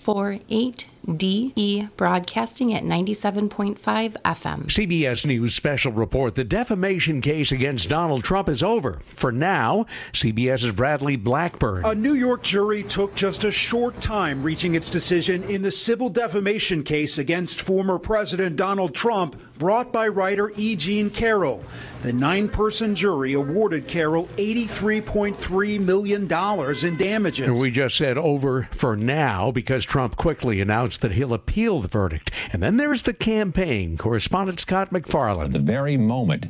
648DE, broadcasting at 97.5 FM. CBS News special report: the defamation case against Donald Trump is over. For now, CBS's Bradley Blackburn. A New York jury took just a short time reaching its decision in the civil defamation case against former President Donald Trump, brought by writer E. Jean Carroll. The 9-person jury awarded Carroll $83.3 million in damages. And we just said over for now because Trump quickly announced that he'll appeal the verdict. And then there's the campaign. Correspondent Scott McFarland. At the very moment.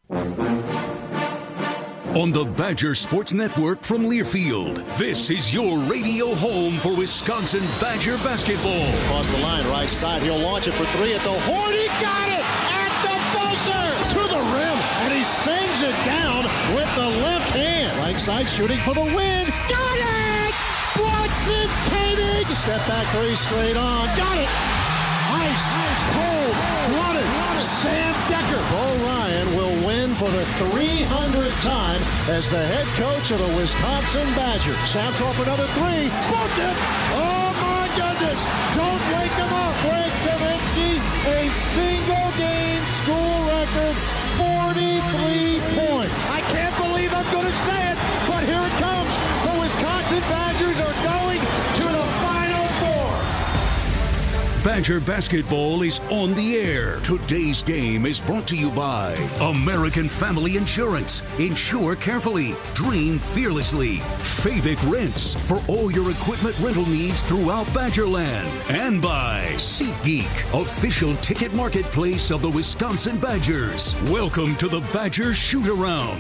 On the Badger Sports Network from Learfield, this is your radio home for Wisconsin Badger basketball. Across the line, right side, he'll launch it for three at the horn. He got it at the buzzer to the rim, and he sends it down with the left hand. Right side, shooting for the win. Got it! Bronson Koenig! Step back three, straight on. Got it! Ice, cold, run it. Sam Decker. Bo Ryan will win for the 300th time as the head coach of the Wisconsin Badgers. Snaps off another three. Booked it. Oh my goodness. Don't wake him up. Greg Kaminsky, a single game school record, 43 points. I can't believe I'm going to say it, but here it comes. The Wisconsin Badgers are going to the Final Four. Badger basketball is on the air. Today's game is brought to you by American Family Insurance. Insure carefully. Dream fearlessly. Fabic Rents for all your equipment rental needs throughout Badgerland. And by SeatGeek, official ticket marketplace of the Wisconsin Badgers. Welcome to the Badgers Shoot-Around.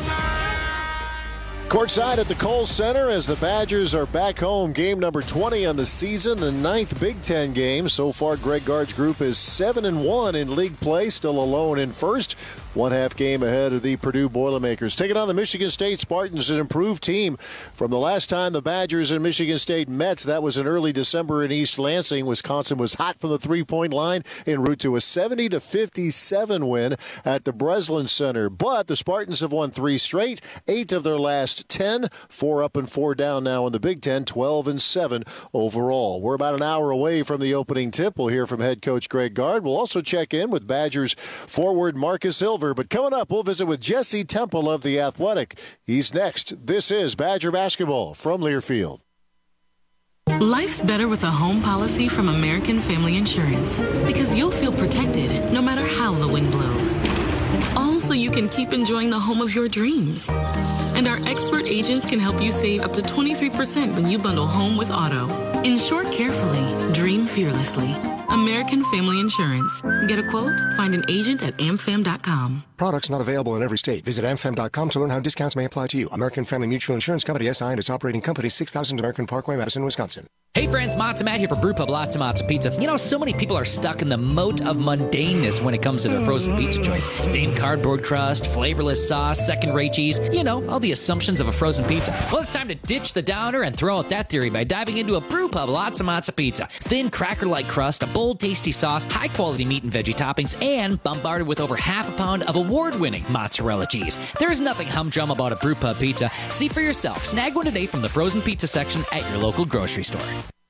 Courtside at the Kohl Center as the Badgers are back home. Game number 20 on the season, the 9th Big Ten game. So far, Greg Gard's group is 7-1 in league play, still alone in first. 1/2 game ahead of the Purdue Boilermakers. Taking on the Michigan State Spartans, an improved team from the last time the Badgers and Michigan State met. That was in early December in East Lansing. Wisconsin was hot from the three-point line en route to a 70-57 win at the Breslin Center. But the Spartans have won 3 straight, 8 of their last 10, 4 up and 4 down now in the Big Ten, 12-7 overall. We're about an hour away from the opening tip. We'll hear from head coach Greg Gard. We'll also check in with Badgers forward Marcus Silver. But coming up, we'll visit with Jesse Temple of The Athletic. He's next. This is Badger Basketball from Learfield. Life's better with a home policy from American Family Insurance because you'll feel protected no matter how the wind blows. All so you can keep enjoying the home of your dreams. And our expert agents can help you save up to 23% when you bundle home with auto. Insure carefully. Dream fearlessly. American Family Insurance. Get a quote? Find an agent at amfam.com. Products not available in every state. Visit amfam.com to learn how discounts may apply to you. American Family Mutual Insurance Company, SI, and its operating company, 6000 American Parkway, Madison, Wisconsin. Hey friends, Matza Matt here for Brewpub Lots of Matza Pizza. You know, so many people are stuck in the moat of mundaneness when it comes to their frozen pizza choice. Same cardboard crust, flavorless sauce, second-rate cheese. You know, all the assumptions of a frozen pizza. Well, it's time to ditch the downer and throw out that theory by diving into a Brewpub Lots of Matza Pizza. Thin, cracker-like crust, a bold, tasty sauce, high-quality meat and veggie toppings, and bombarded with over half a pound of award-winning mozzarella cheese. There's nothing humdrum about a Brewpub pizza. See for yourself. Snag one today from the frozen pizza section at your local grocery store.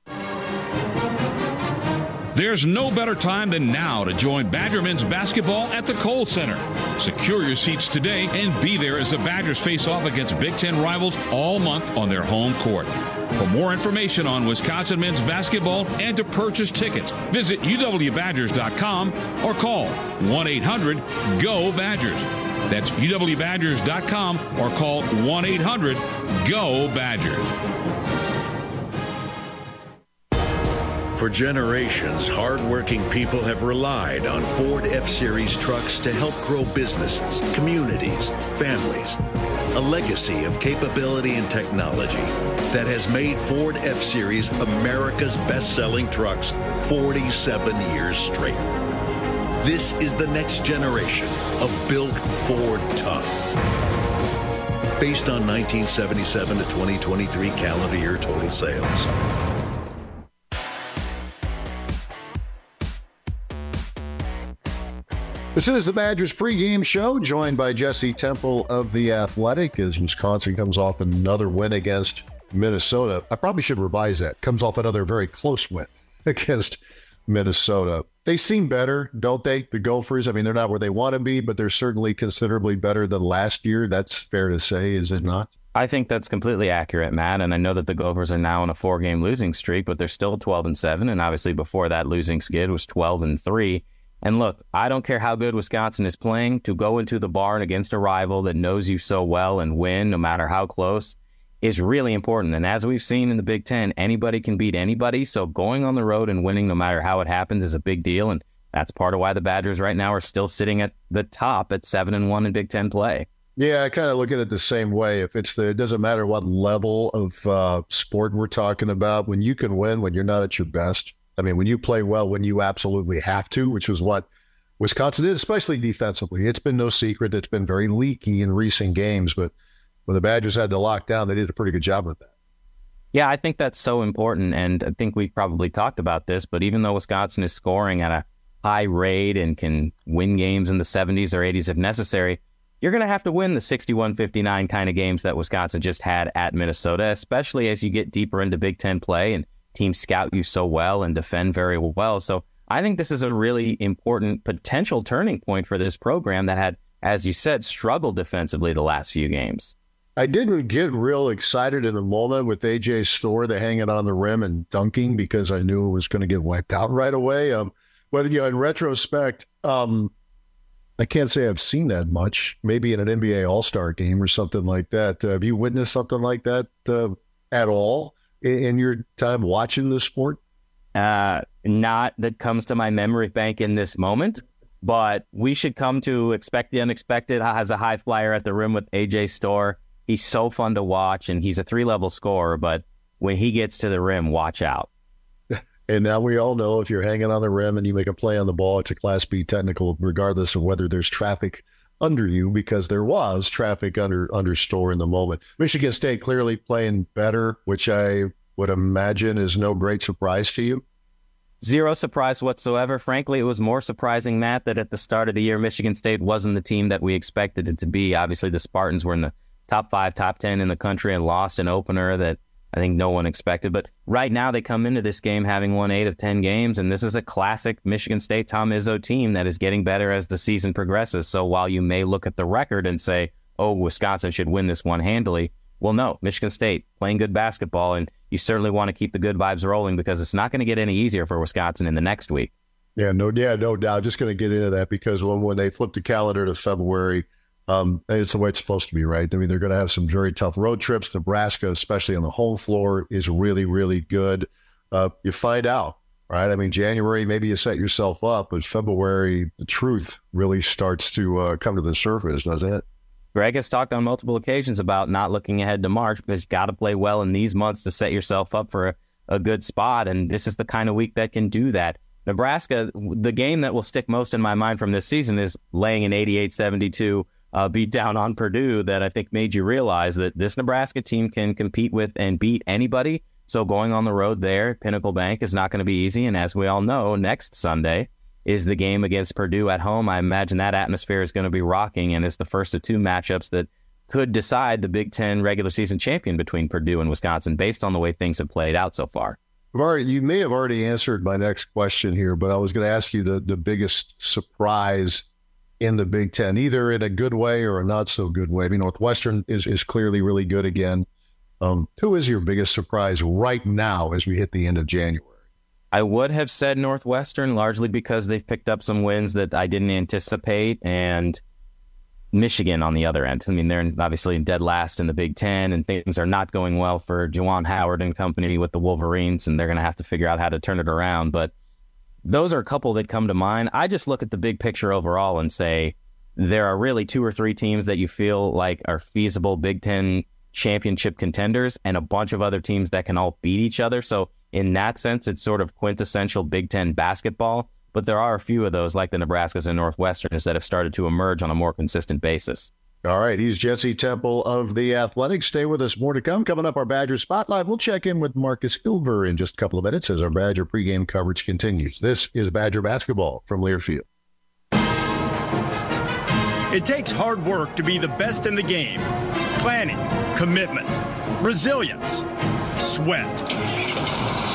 There's no better time than now to join Badger men's basketball at the Kohl Center. Secure your seats today and be there as the Badgers face off against Big Ten rivals all month on their home court. For more information on Wisconsin men's basketball and to purchase tickets, visit uwbadgers.com or call 1-800-GO-BADGERS. That's uwbadgers.com or call 1-800-GO-BADGERS. For generations, hardworking people have relied on Ford F-Series trucks to help grow businesses, communities, families. A legacy of capability and technology that has made Ford F-Series America's best-selling trucks 47 years straight. This is the next generation of Built Ford Tough. Based on 1977 to 2023 calendar year total sales. This is the Badgers pregame show, joined by Jesse Temple of The Athletic, as Wisconsin comes off another win against Minnesota. I probably should revise that. Comes off another very close win against Minnesota. They seem better, don't they, the Gophers? I mean, they're not where they want to be, but they're certainly considerably better than last year. That's fair to say, is it not? I think that's completely accurate, Matt. And I know that the Gophers are now on a 4-game losing streak, but they're still 12-7. And obviously before that losing skid was 12-3. And look, I don't care how good Wisconsin is playing, to go into the barn against a rival that knows you so well and win, no matter how close, is really important. And as we've seen in the Big Ten, anybody can beat anybody. So going on the road and winning, no matter how it happens, is a big deal. And that's part of why the Badgers right now are still sitting at the top at 7-1 in Big Ten play. Yeah, I kind of look at it the same way. It doesn't matter what level of sport we're talking about. When you can win, when you're not at your best. I mean, when you play well, when you absolutely have to, which was what Wisconsin did, especially defensively. It's been no secret. It's been very leaky in recent games, but when the Badgers had to lock down, they did a pretty good job with that. Yeah, I think that's so important, and I think we've probably talked about this, but even though Wisconsin is scoring at a high rate and can win games in the 70s or 80s if necessary, you're going to have to win the 61-59 kind of games that Wisconsin just had at Minnesota, especially as you get deeper into Big Ten play and teams scout you so well and defend very well. So I think this is a really important potential turning point for this program that had, as you said, struggled defensively the last few games. I didn't get real excited in the moment with A.J. Storr, the hanging on the rim and dunking, because I knew it was going to get wiped out right away. But in retrospect, I can't say I've seen that much. Maybe in an NBA All-Star game or something like that. Have you witnessed something like that at all in your time watching the sport? Not that comes to my memory bank in this moment, but we should come to expect the unexpected as a high flyer at the rim with A.J. Storr. He's so fun to watch, and he's a 3-level scorer, but when he gets to the rim, watch out. And now we all know if you're hanging on the rim and you make a play on the ball, it's a Class B technical, regardless of whether there's traffic under you, because there was traffic under Storr in the moment. Michigan State clearly playing better, which I would imagine is no great surprise to you. Zero surprise whatsoever. Frankly, it was more surprising, Matt, that at the start of the year, Michigan State wasn't the team that we expected it to be. Obviously, the Spartans were in the top 5, top 10 in the country and lost an opener that I think no one expected. But right now they come into this game having won 8 of 10 games, and this is a classic Michigan State Tom Izzo team that is getting better as the season progresses. So while you may look at the record and say, oh, Wisconsin should win this one handily, well, no, Michigan State playing good basketball, and you certainly want to keep the good vibes rolling because it's not going to get any easier for Wisconsin in the next week. Yeah, no doubt. Just going to get into that because when they flip the calendar to February, it's the way it's supposed to be, right? I mean, they're going to have some very tough road trips. Nebraska, especially on the home floor, is really, really good. You find out, right? I mean, January, maybe you set yourself up, but February, the truth really starts to come to the surface, doesn't it? Greg has talked on multiple occasions about not looking ahead to March because you got to play well in these months to set yourself up for a good spot, and this is the kind of week that can do that. Nebraska, the game that will stick most in my mind from this season is laying an 88-72 beat down on Purdue that I think made you realize that this Nebraska team can compete with and beat anybody. So going on the road there at Pinnacle Bank is not going to be easy. And as we all know, next Sunday is the game against Purdue at home. I imagine that atmosphere is going to be rocking, and it's the first of 2 matchups that could decide the Big Ten regular season champion between Purdue and Wisconsin based on the way things have played out so far. You may have already answered my next question here, but I was going to ask you the biggest surprise in the Big Ten, either in a good way or a not so good way. I mean, Northwestern is clearly really good again. Who is your biggest surprise right now as we hit the end of January? I would have said Northwestern, largely because they've picked up some wins that I didn't anticipate, and Michigan on the other end. I mean, they're obviously dead last in the Big Ten, and things are not going well for Juwan Howard and company with the Wolverines, and they're going to have to figure out how to turn it around. But those are a couple that come to mind. I just look at the big picture overall and say there are really 2 or 3 teams that you feel like are feasible Big Ten championship contenders and a bunch of other teams that can all beat each other. So in that sense, it's sort of quintessential Big Ten basketball. But there are a few of those, like the Nebraskas and Northwesterns, that have started to emerge on a more consistent basis. All right, he's Jesse Temple of The Athletic. Stay with us. More to come. Coming up, our Badger Spotlight. We'll check in with Marcus Ilver in just a couple of minutes as our Badger pregame coverage continues. This is Badger Basketball from Learfield. It takes hard work to be the best in the game. Planning, commitment, resilience, sweat.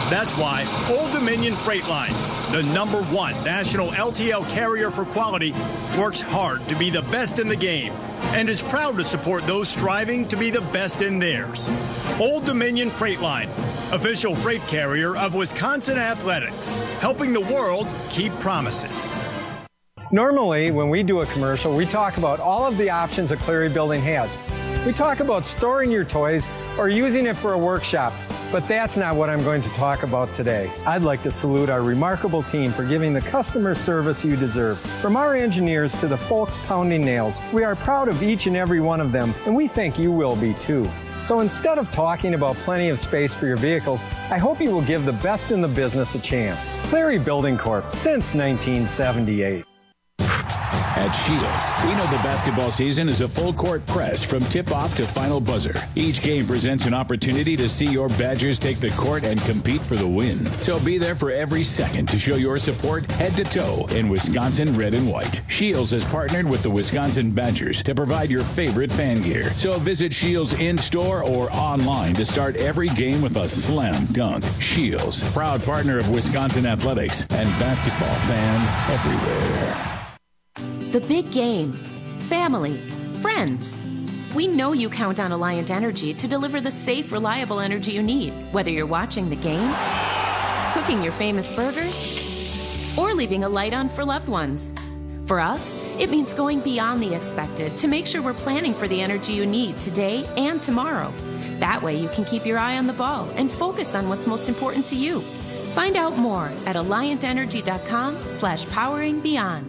That's why Old Dominion Freight Line, the #1 national LTL carrier for quality, works hard to be the best in the game and is proud to support those striving to be the best in theirs. Old Dominion Freight Line, official freight carrier of Wisconsin Athletics, helping the world keep promises. Normally, when we do a commercial, we talk about all of the options a Cleary building has. We talk about storing your toys or using it for a workshop, but that's not what I'm going to talk about today. I'd like to salute our remarkable team for giving the customer service you deserve. From our engineers to the folks pounding nails, we are proud of each and every one of them, and we think you will be too. So instead of talking about plenty of space for your vehicles, I hope you will give the best in the business a chance. Cleary Building Corp. Since 1978. At Shields, we know the basketball season is a full-court press from tip-off to final buzzer. Each game presents an opportunity to see your Badgers take the court and compete for the win. So be there for every second to show your support head to toe in Wisconsin red and white. Shields has partnered with the Wisconsin Badgers to provide your favorite fan gear. So visit Shields in-store or online to start every game with a slam dunk. Shields, proud partner of Wisconsin Athletics and basketball fans everywhere. The big game, family, friends. We know you count on Alliant Energy to deliver the safe, reliable energy you need, whether you're watching the game, cooking your famous burgers, or leaving a light on for loved ones. For us, it means going beyond the expected to make sure we're planning for the energy you need today and tomorrow. That way you can keep your eye on the ball and focus on what's most important to you. Find out more at alliantenergy.com/poweringbeyond.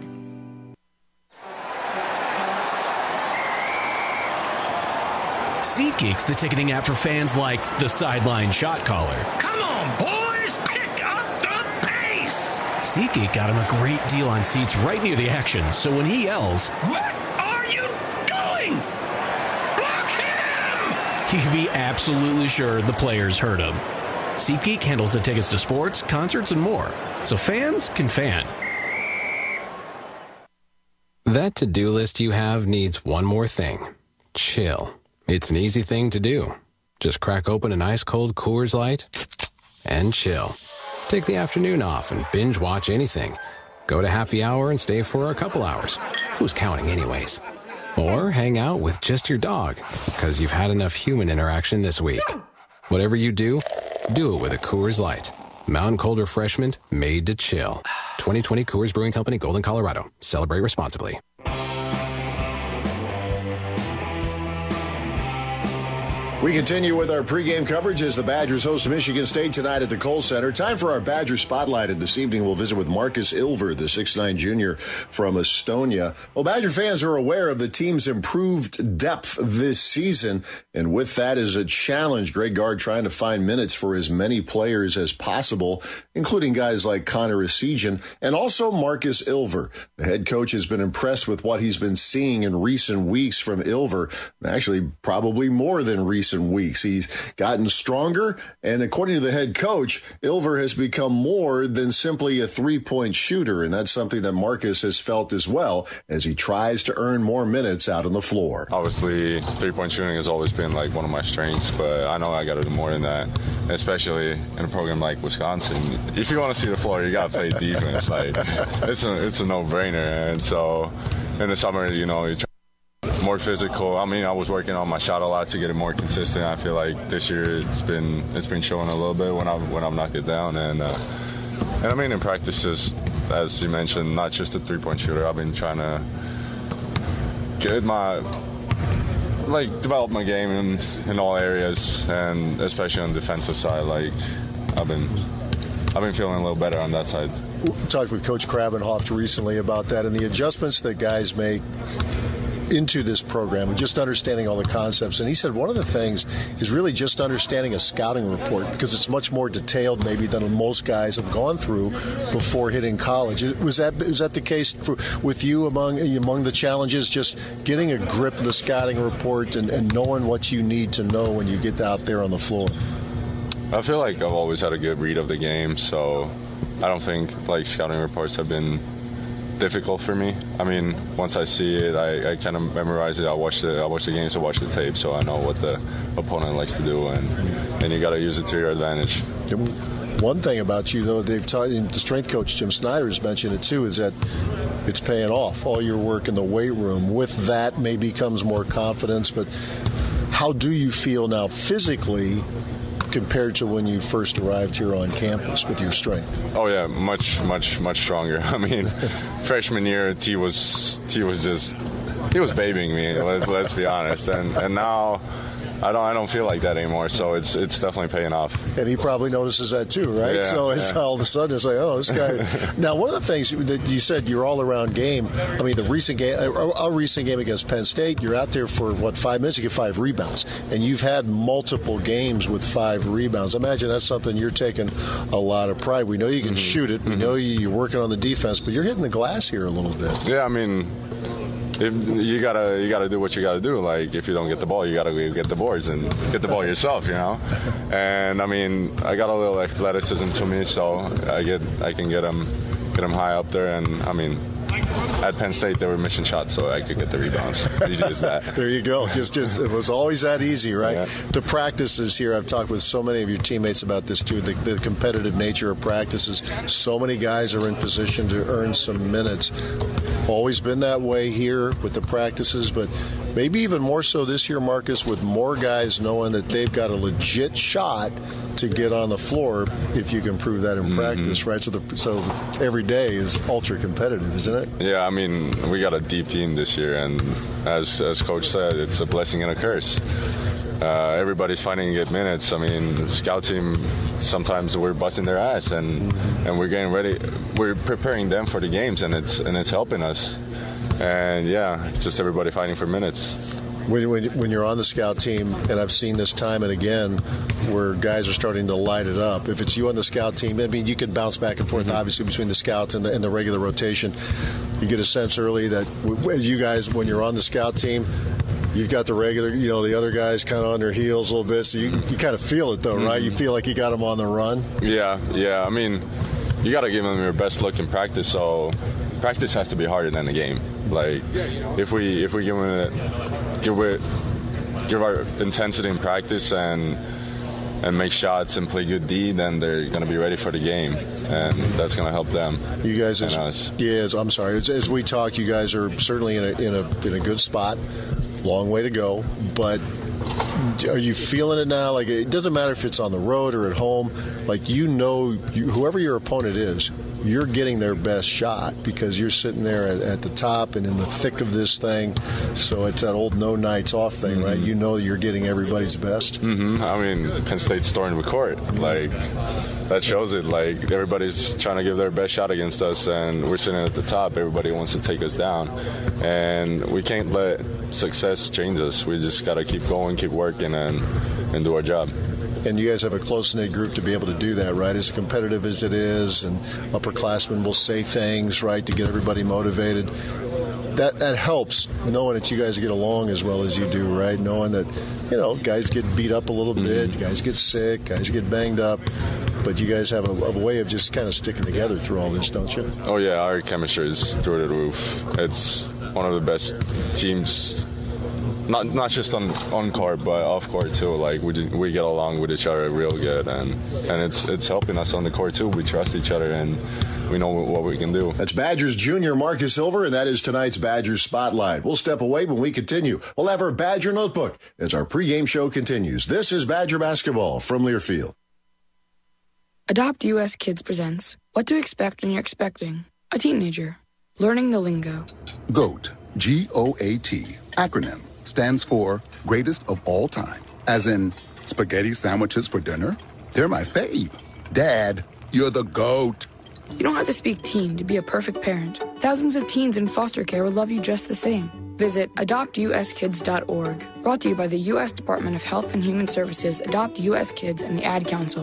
SeatGeek's the ticketing app for fans like the sideline shot caller. Come on, boys, pick up the pace! SeatGeek got him a great deal on seats right near the action, so when he yells, "What are you doing? Block him!" he can be absolutely sure the players heard him. SeatGeek handles the tickets to sports, concerts, and more, so fans can fan. That to-do list you have needs one more thing. Chill. It's an easy thing to do. Just crack open an ice-cold Coors Light and chill. Take the afternoon off and binge watch anything. Go to happy hour and stay for a couple hours. Who's counting anyways? Or hang out with just your dog, because you've had enough human interaction this week. Whatever you do it with a Coors Light. Mountain cold refreshment made to chill. 2020 Coors Brewing Company, Golden, Colorado. Celebrate responsibly. We continue with our pregame coverage as the Badgers host Michigan State tonight at the Kohl Center. Time for our Badger Spotlight, and this evening we'll visit with Marcus Ilver, the 6'9 junior from Estonia. Well, Badger fans are aware of the team's improved depth this season, and with that is a challenge. Greg Gard trying to find minutes for as many players as possible, including guys like Connor Essegian and also Marcus Ilver. The head coach has been impressed with what he's been seeing in recent weeks from Ilver, actually probably more than recent weeks. He's gotten stronger, and according to the head coach, Ilver has become more than simply a three-point shooter, and that's something that Marcus has felt as well as he tries to earn more minutes out on the floor. Obviously, three-point shooting has always been like one of my strengths, but I know I got to do more than that, especially in a program like Wisconsin. If you want to see the floor, you got to play defense. Like it's a no-brainer, and so in the summer, you know, you try more physical. I mean, I was working on my shot a lot to get it more consistent. I feel like this year it's been showing a little bit when I'm knocking it down, and I mean in practice, just as you mentioned, not just a three-point shooter. I've been trying to get develop my game in all areas, and especially on the defensive side. Like I've been feeling a little better on that side. We talked with Coach Krabenhoff recently about that and the adjustments that guys make into this program and just understanding all the concepts. And he said one of the things is really just understanding a scouting report, because it's much more detailed maybe than most guys have gone through before hitting college. Was that the case with you among the challenges, just getting a grip of the scouting report and knowing what you need to know when you get out there on the floor? I feel like I've always had a good read of the game, so I don't think scouting reports have been difficult for me. I mean, once I see it, I kind of memorize it. I watch the games, I watch the tape, so I know what the opponent likes to do, and you got to use it to your advantage. One thing about you, though, they've taught, the strength coach Jim Snyder has mentioned it too, is that it's paying off. All your work in the weight room. With that, maybe comes more confidence. But how do you feel now physically compared to when you first arrived here on campus with your strength? Oh yeah, much stronger. I mean, freshman year, T was babying me. Let's be honest. And now I don't feel like that anymore. So it's definitely paying off. And he probably notices that too, right? Yeah, so it's all of a sudden it's like, oh, this guy. Now, one of the things that you said, your all-around game. I mean, a recent game against Penn State, you're out there for 5 minutes, you get 5 rebounds, and you've had multiple games with 5 rebounds. I imagine that's something you're taking a lot of pride. We know you can shoot it. We know you're working on the defense, but you're hitting the glass here a little bit. Yeah, I mean, you gotta do what you gotta do. Like, if you don't get the ball, you gotta get the boards and get the ball yourself, you know. And I mean, I got a little athleticism to me, so I can get them high up there. And I mean, at Penn State they were missing shots, so I could get the rebounds. Easy as that. There you go. Just it was always that easy, right? Yeah. The practices here. I've talked with so many of your teammates about this too. The competitive nature of practices. So many guys are in position to earn some minutes. Always been that way here with the practices, but maybe even more so this year, Marcus, with more guys knowing that they've got a legit shot to get on the floor if you can prove that in practice, right? So every day is ultra competitive, isn't it? Yeah, I mean, we got a deep team this year, and as Coach said, it's a blessing and a curse. Everybody's fighting to get minutes. I mean, the scout team, sometimes we're busting their ass, and we're getting ready. We're preparing them for the games, and it's helping us. And yeah, just everybody fighting for minutes. When you're on the scout team, and I've seen this time and again, where guys are starting to light it up. If it's you on the scout team, I mean, you can bounce back and forth, obviously, between the scouts and the regular rotation. You get a sense early that you guys, when you're on the scout team, you've got the regular, the other guys kind of on their heels a little bit, so you kind of feel it, though, right? You feel like you got them on the run? Yeah. I mean, you got to give them your best look in practice, so practice has to be harder than the game. Like, if we give our intensity in practice and make shots and play good D, then they're going to be ready for the game, and that's going to help them. You guys, and us. Yeah, I'm sorry. As we talk, you guys are certainly in a good spot. Long way to go, but are you feeling it now? Like, it doesn't matter if it's on the road or at home. Like, whoever your opponent is, you're getting their best shot because you're sitting there at the top and in the thick of this thing. So it's that old no nights off thing, right? You know you're getting everybody's best. I mean, Penn State's storming the court. Like, that shows it. Like, everybody's trying to give their best shot against us, and we're sitting at the top. Everybody wants to take us down, and we can't let success change us. We just got to keep going, keep working, and do our job. And you guys have a close-knit group to be able to do that, right? As competitive as it is, and upperclassmen will say things, right, to get everybody motivated. That helps, knowing that you guys get along as well as you do, right? Knowing that, guys get beat up a little bit, guys get sick, guys get banged up, but you guys have a way of just kind of sticking together through all this, don't you? Oh, yeah, our chemistry is through the roof. It's one of the best teams. Not just on court, but off court too. Like, we get along with each other real good, and it's helping us on the court too. We trust each other, and we know what we can do. That's Badgers junior Marcus Silver, and that is tonight's Badgers Spotlight. We'll step away when we continue. We'll have our Badger Notebook as our pregame show continues. This is Badger Basketball from Learfield. Adopt US Kids presents What to Expect When You're Expecting a Teenager. Learning the lingo. GOAT, G-O-A-T, acronym, stands for greatest of all time. As in, spaghetti sandwiches for dinner? They're my fave. Dad, you're the GOAT. You don't have to speak teen to be a perfect parent. Thousands of teens in foster care will love you just the same. Visit adoptuskids.org. Brought to you by the U.S. Department of Health and Human Services, Adopt U.S. Kids, and the Ad Council.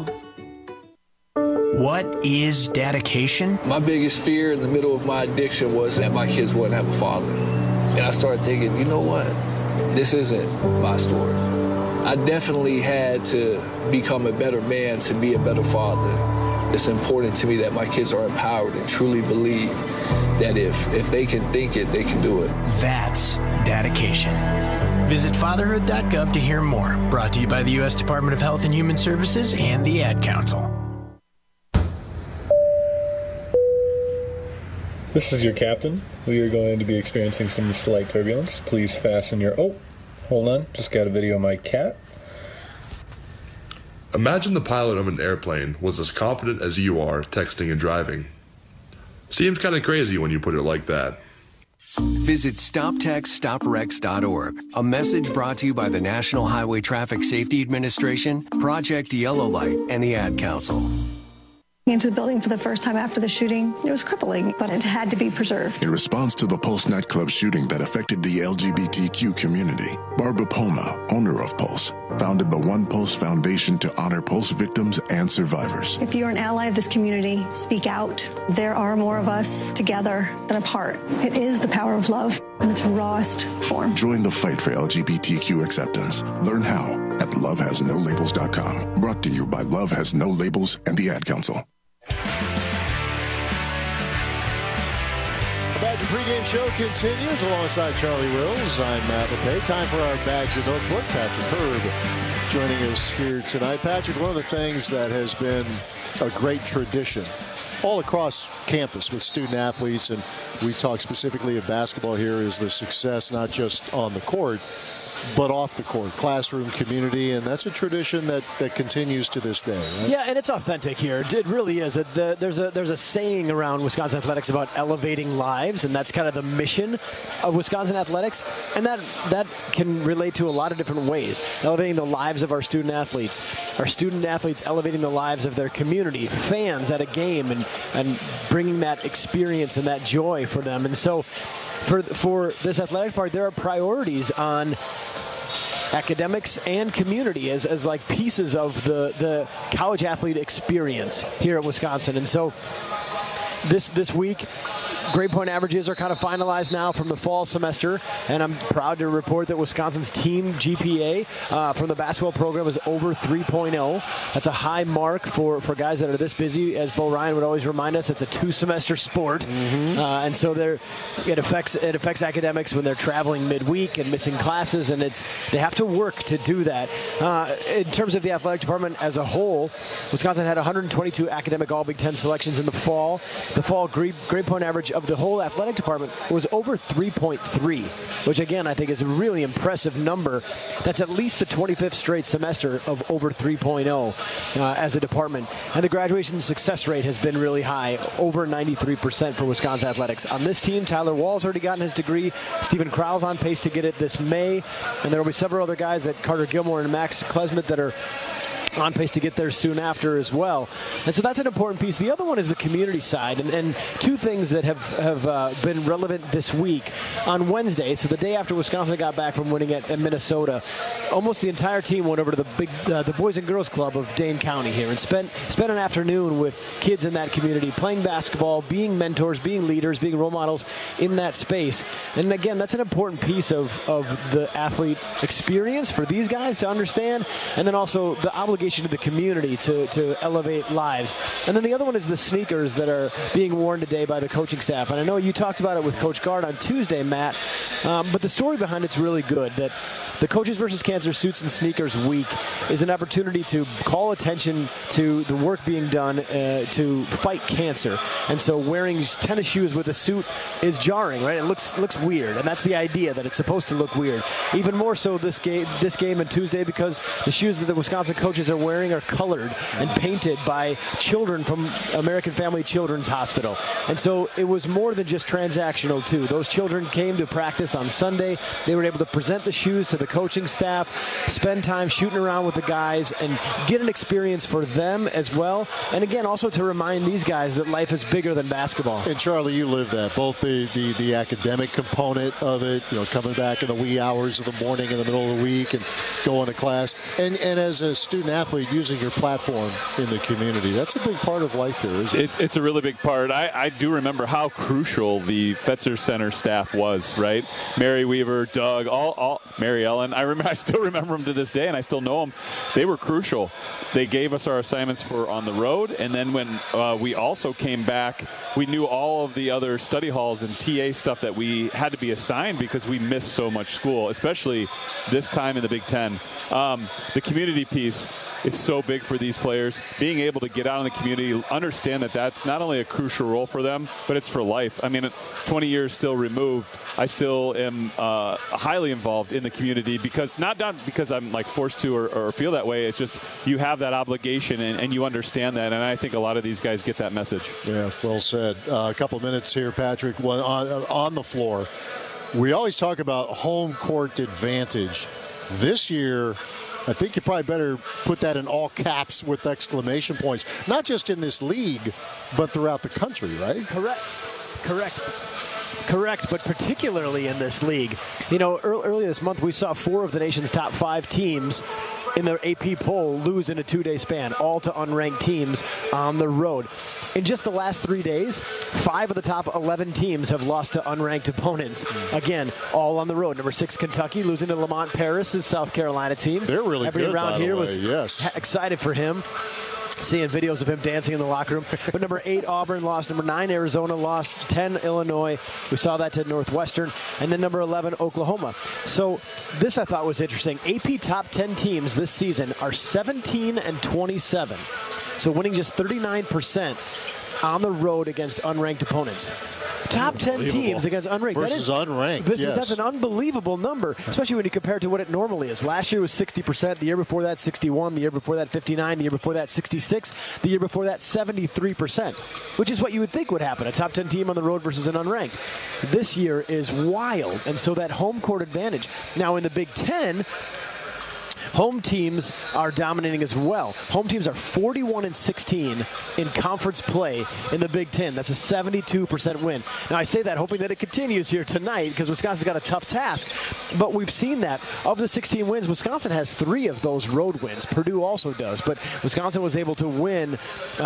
What is dedication? My biggest fear in the middle of my addiction was that my kids wouldn't have a father. And I started thinking, you know what? This isn't my story. I definitely had to become a better man to be a better father. It's important to me that my kids are empowered and truly believe that if they can think it, they can do it. That's dedication. Visit fatherhood.gov to hear more. Brought to you by the U.S. Department of Health and Human Services and the Ad Council. This is your captain. We are going to be experiencing some slight turbulence. Please fasten your... Oh, hold on. Just got a video of my cat. Imagine the pilot of an airplane was as confident as you are texting and driving. Seems kind of crazy when you put it like that. Visit StopTextsStopWrecks.org. A message brought to you by the National Highway Traffic Safety Administration, Project Yellow Light, and the Ad Council. Into the building for the first time after the shooting. It was crippling, but it had to be preserved. In response to the Pulse nightclub shooting that affected the LGBTQ community, Barbara Poma, owner of Pulse, founded the One Pulse Foundation to honor Pulse victims and survivors. If you're an ally of this community, speak out. There are more of us together than apart. It is the power of love in its rawest form. Join the fight for LGBTQ acceptance. Learn how at lovehasnolabels.com. Brought to you by Love Has No Labels and the Ad Council. Badger pregame show continues alongside Charlie Rose. I'm Matt LePay. Time for our Badger Notebook. Patrick Herb joining us here tonight. Patrick, one of the things that has been a great tradition all across campus with student athletes, and we talk specifically of basketball here, is the success not just on the court, but off the court, classroom, community, and that's a tradition that continues to this day. Right? Yeah, and it's authentic here. It really is. There's a saying around Wisconsin athletics about elevating lives, and that's kind of the mission of Wisconsin athletics, and that can relate to a lot of different ways. Elevating the lives of our student athletes elevating the lives of their community, fans at a game, and bringing that experience and that joy for them. And so for this athletic part, there are priorities on academics and community as like pieces of the college athlete experience here at Wisconsin. And so this week, grade point averages are kind of finalized now from the fall semester, and I'm proud to report that Wisconsin's team GPA from the basketball program is over 3.0. That's a high mark for guys that are this busy. As Bo Ryan would always remind us, it's a 2-semester sport, and so it affects academics when they're traveling midweek and missing classes, and they have to work to do that. In terms of the athletic department as a whole, Wisconsin had 122 academic All-Big Ten selections in the fall. The fall grade point average of the whole athletic department was over 3.3, which again I think is a really impressive number. That's at least the 25th straight semester of over 3.0 as a department. And the graduation success rate has been really high, over 93% for Wisconsin athletics. On this team, Tyler Wall's already gotten his degree. Stephen Krau's on pace to get it this May, and there will be several other guys at Carter Gilmore and Max Klesmet that are on pace to get there soon after as well. And so that's an important piece. The other one is the community side, and two things that have been relevant this week. On Wednesday, so the day after Wisconsin got back from winning at Minnesota, almost the entire team went over to the Boys and Girls Club of Dane County here and spent an afternoon with kids in that community, playing basketball, being mentors, being leaders, being role models in that space. And again, that's an important piece of the athlete experience for these guys to understand, and then also the obligation to the community to elevate lives. And then the other one is the sneakers that are being worn today by the coaching staff. And I know you talked about it with Coach Gard on Tuesday, Matt, but the story behind it's really good, that the Coaches versus Cancer Suits and Sneakers Week is an opportunity to call attention to the work being done to fight cancer. And so wearing tennis shoes with a suit is jarring, right? It looks weird, and that's the idea, that it's supposed to look weird. Even more so this game and Tuesday, because the shoes that the Wisconsin coaches are wearing are colored and painted by children from American Family Children's Hospital. And so it was more than just transactional too. Those children came to practice on Sunday. They were able to present the shoes to the coaching staff, spend time shooting around with the guys, and get an experience for them as well. And again, also to remind these guys that life is bigger than basketball. And Charlie, you live that, both the academic component of it, coming back in the wee hours of the morning in the middle of the week and going to class, and as a student athlete, using your platform in the community. That's a big part of life here, isn't it? It's a really big part. I do remember how crucial the Fetzer Center staff was, right? Mary Weaver, Doug, all Mary Ellen. I still remember them to this day, and I still know them. They were crucial. They gave us our assignments for on the road, and then when we also came back, we knew all of the other study halls and TA stuff that we had to be assigned because we missed so much school, especially this time in the Big Ten. The community piece, it's so big for these players. Being able to get out in the community, understand that that's not only a crucial role for them, but it's for life. I mean, 20 years still removed, I still am highly involved in the community because not because I'm like forced to or feel that way. It's just you have that obligation and you understand that. And I think a lot of these guys get that message. Yeah, well said. A couple minutes here, Patrick, on the floor. We always talk about home court advantage. This year, I think you probably better put that in all caps with exclamation points. Not just in this league, but throughout the country, right? Correct, but particularly in this league. You know, earlier this month, we saw 4 of the nation's top 5 teams in the AP poll lose in a 2-day span, all to unranked teams on the road. In just the last 3 days, 5 of the top 11 teams have lost to unranked opponents. Again, all on the road. Number 6, Kentucky, losing to Lamont Paris' South Carolina team. They're really Everybody good, around by the here way. was Yes. excited for him. Seeing videos of him dancing in the locker room. But number 8, Auburn lost. Number 9, Arizona lost. 10, Illinois. We saw that to Northwestern. And then number 11, Oklahoma. So this I thought was interesting. AP top 10 teams this season are 17 and 27. So winning just 39% on the road against unranked opponents. Top 10 teams against unranked. Versus unranked, yes. That's an unbelievable number, especially when you compare it to what it normally is. Last year was 60%. The year before that, 61. The year before that, 59. The year before that, 66. The year before that, 73%, which is what you would think would happen, a top 10 team on the road versus an unranked. This year is wild, and so that home court advantage. Now, in the Big Ten, home teams are dominating as well. Home teams are 41 and 16 in conference play in the Big Ten. That's a 72% win. Now, I say that hoping that it continues here tonight because Wisconsin's got a tough task. But we've seen that. Of the 16 wins, Wisconsin has 3 of those road wins. Purdue also does. But Wisconsin was able to win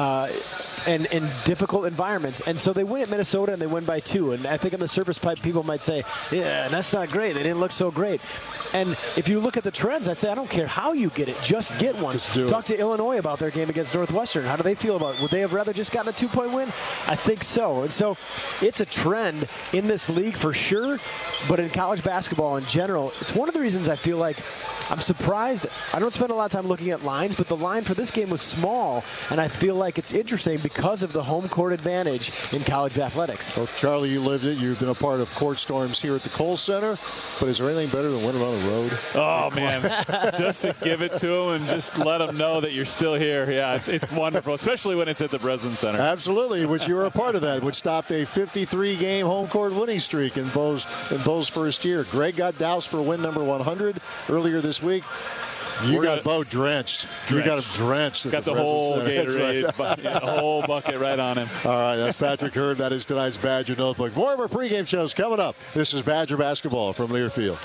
in difficult environments. And so they win at Minnesota and they win by 2. And I think on the surface pipe, people might say, yeah, that's not great. They didn't look so great. And if you look at the trends, I'd say I don't care how you get it, just get one. Talk to Illinois about their game against Northwestern. How do they feel about it? Would they have rather just gotten a 2-point win? I think so. And so it's a trend in this league for sure, but in college basketball in general, it's one of the reasons I feel like I'm surprised. I don't spend a lot of time looking at lines, but the line for this game was small, and I feel like it's interesting because of the home court advantage in college athletics. Well, Charlie, you lived it. You've been a part of court storms here at the Kohl Center, but is there anything better than winning on the road? Oh, man. Just to give it to them and just let them know that you're still here. Yeah, it's wonderful, especially when it's at the Breslin Center. Absolutely, which you were a part of that, which stopped a 53-game home court winning streak in Bo's first year. Greg got doused for win number 100 earlier this week. You got Bo drenched. You got him drenched. Got the whole Gatorade, the whole bucket right on him. All right, that's Patrick Hurd. That is tonight's Badger Notebook. More of our pregame shows coming up. This is Badger Basketball from Learfield.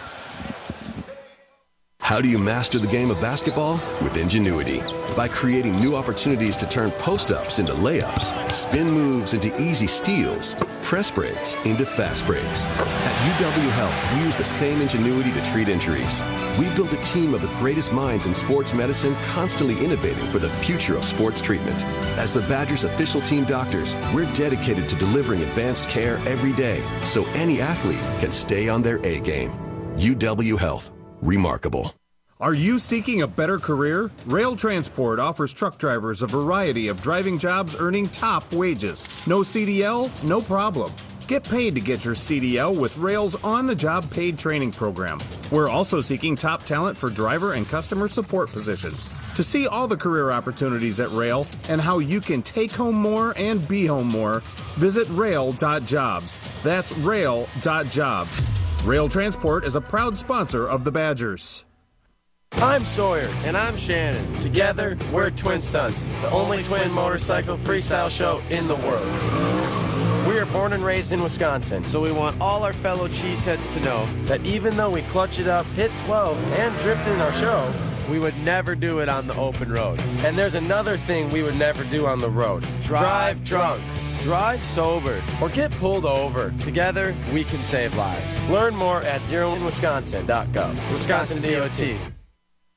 How do you master the game of basketball? With Ingenuity. By creating new opportunities to turn post-ups into layups, spin moves into easy steals, press breaks into fast breaks. At UW Health, we use the same ingenuity to treat injuries. We've built a team of the greatest minds in sports medicine, constantly innovating for the future of sports treatment. As the Badgers' official team doctors, we're dedicated to delivering advanced care every day so any athlete can stay on their A game. UW Health. Remarkable. Are you seeking a better career? Rail Transport offers truck drivers a variety of driving jobs earning top wages. No CDL? No problem. Get paid to get your CDL with Rail's on-the-job paid training program. We're also seeking top talent for driver and customer support positions. To see all the career opportunities at Rail and how you can take home more and be home more, visit rail.jobs. That's rail.jobs. Rail Transport is a proud sponsor of the Badgers. I'm Sawyer. And I'm Shannon. Together, we're Twin Stunts, the only twin motorcycle freestyle show in the world. We are born and raised in Wisconsin, so we want all our fellow cheeseheads to know that even though we clutch it up, hit 12, and drift in our show, we would never do it on the open road. And there's another thing we would never do on the road. Drive drunk. Drive sober or get pulled over. Together, we can save lives. Learn more at zeroinwisconsin.gov. Wisconsin DOT.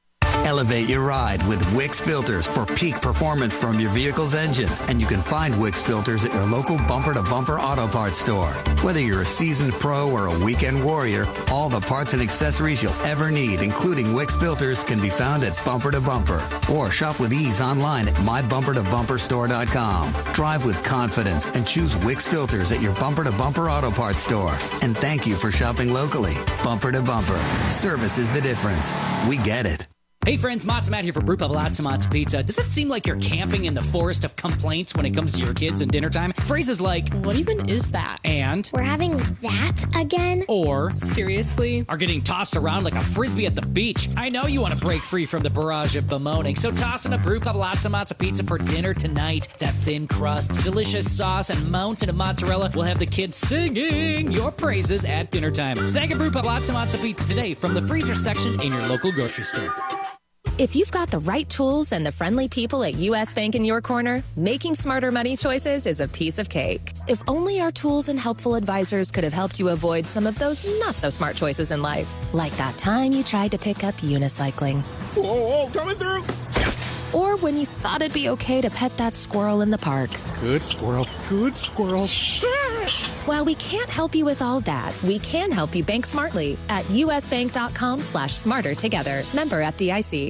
Elevate your ride with Wix filters for peak performance from your vehicle's engine. And you can find Wix filters at your local bumper-to-bumper auto parts store. Whether you're a seasoned pro or a weekend warrior, all the parts and accessories you'll ever need, including Wix filters, can be found at Bumper to Bumper. Or shop with ease online at mybumpertobumperstore.com. Drive with confidence and choose Wix filters at your bumper-to-bumper auto parts store. And thank you for shopping locally. Bumper to Bumper. Service is the difference. We get it. Hey friends, Matzo Matt here for Brew Pub Lots of Matzo Pizza. Does it seem like you're camping in the forest of complaints when it comes to your kids and dinner time? Phrases like, what even is that? And we're having that again? Or seriously? Are getting tossed around like a frisbee at the beach. I know you want to break free from the barrage of bemoaning, so toss in a Brew Pub Lots of Matzo Pizza for dinner tonight. That thin crust, delicious sauce, and mountain of mozzarella will have the kids singing your praises at dinner time. Snag a Brew Pub Lots of Matzo Pizza today from the freezer section in your local grocery store. If you've got the right tools and the friendly people at U.S. Bank in your corner, making smarter money choices is a piece of cake. If only our tools and helpful advisors could have helped you avoid some of those not-so-smart choices in life. Like that time you tried to pick up unicycling. Whoa, coming through! Or when you thought it'd be okay to pet that squirrel in the park. Good squirrel, good squirrel. While we can't help you with all that, we can help you bank smartly at usbank.com/smarter together. Member FDIC.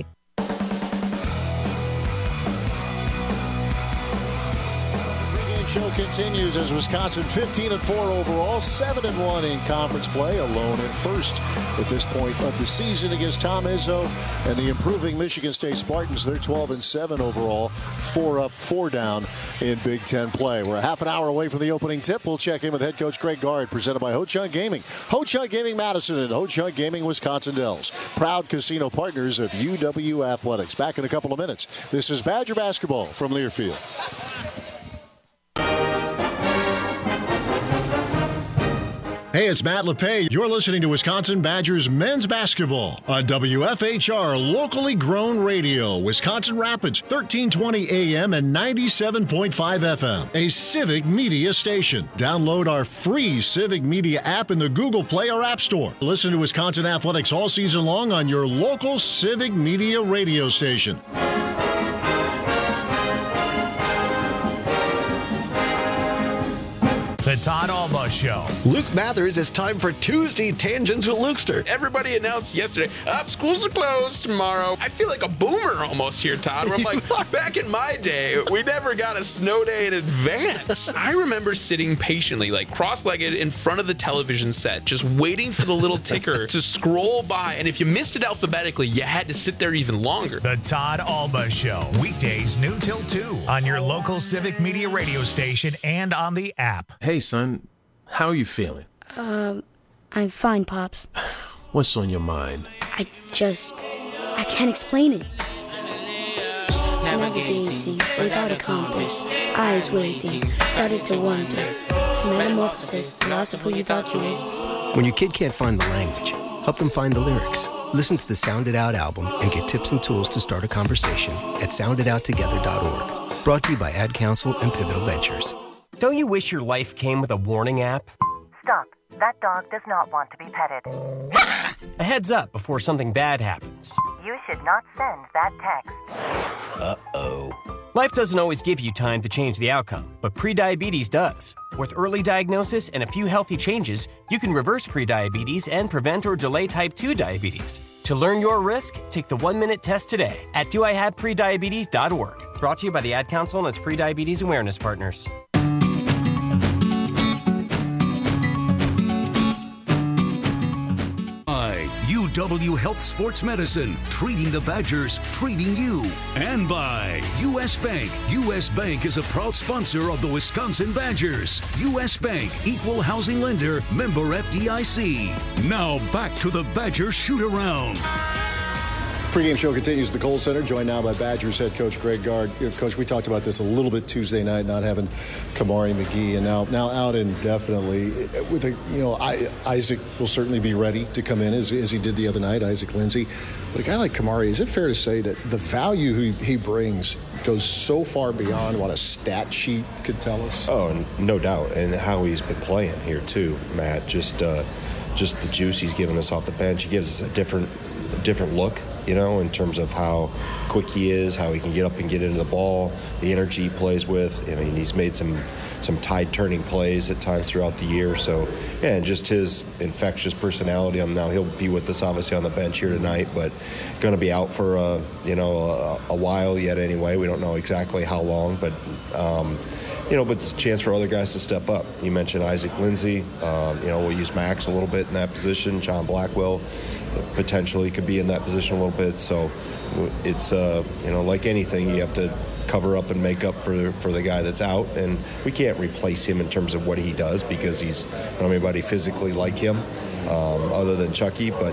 Show continues as Wisconsin 15-4 overall, 7-1 in conference play, alone in first at this point of the season against Tom Izzo and the improving Michigan State Spartans. They're 12-7 overall, 4 up, 4 down in Big Ten play. We're a half an hour away from the opening tip. We'll check in with head coach Greg Gard, presented by Ho-Chunk Gaming. Ho-Chunk Gaming Madison and Ho-Chunk Gaming Wisconsin Dells, proud casino partners of UW Athletics. Back in a couple of minutes. This is Badger basketball from Learfield. Hey, it's Matt LePay. You're listening to Wisconsin Badgers men's basketball on WFHR, locally grown radio, Wisconsin Rapids, 1320 AM and 97.5 FM, a Civic Media station. Download our free Civic Media app in the Google Play or App Store. Listen to Wisconsin Athletics all season long on your local Civic Media radio station. The Todd Alba Show. Luke Mathers, it's time for Tuesday Tangents with Lukester. Everybody announced yesterday, schools are closed tomorrow. I feel like a boomer almost here, Todd. Where I'm like, back in my day, we never got a snow day in advance. I remember sitting patiently, like cross-legged in front of the television set, just waiting for the little ticker to scroll by. And if you missed it alphabetically, you had to sit there even longer. The Todd Alba Show. Weekdays, noon till 2 on your local Civic Media radio station and on the app. Hey, son, how are you feeling? I'm fine, Pops. What's on your mind? I can't explain it. Navigating without a compass, eyes waiting, started to wonder. Metamorphosis, loss of who you thought you was. When your kid can't find the language, help them find the lyrics. Listen to the Sound It Out album and get tips and tools to start a conversation at sounditouttogether.org. Brought to you by Ad Council and Pivotal Ventures. Don't you wish your life came with a warning app? Stop. That dog does not want to be petted. A heads up before something bad happens. You should not send that text. Uh-oh. Life doesn't always give you time to change the outcome, but prediabetes does. With early diagnosis and a few healthy changes, you can reverse prediabetes and prevent or delay type 2 diabetes. To learn your risk, take the 1-minute test today at doihaveprediabetes.org. Brought to you by the Ad Council and its prediabetes awareness partners. UW Health Sports Medicine, treating the Badgers, treating you. And by U.S. Bank. U.S. Bank is a proud sponsor of the Wisconsin Badgers. U.S. Bank, equal housing lender, member FDIC. Now back to the Badgers shoot-around. Pre-game show continues at the Kohl Center, joined now by Badgers head coach Greg Gard. Coach, we talked about this a little bit Tuesday night, not having Kamari McGee, and now out indefinitely. With Isaac will certainly be ready to come in as he did the other night, Isaac Lindsey. But a guy like Kamari, is it fair to say that the value he brings goes so far beyond what a stat sheet could tell us? Oh, no doubt, and how he's been playing here too, Matt. Just the juice he's giving us off the bench. He gives us a different look in terms of how quick he is, how he can get up and get into the ball, the energy he plays with. I mean, he's made some tide-turning plays at times throughout the year. So, yeah, and just his infectious personality. Now he'll be with us, obviously, on the bench here tonight, but going to be out for, a while yet anyway. We don't know exactly how long, but but it's a chance for other guys to step up. You mentioned Isaac Lindsey. We'll use Max a little bit in that position. John Blackwell potentially could be in that position a little bit. So it's, like anything, you have to cover up and make up for the guy that's out. And we can't replace him in terms of what he does because he's not anybody physically like him other than Chucky. But,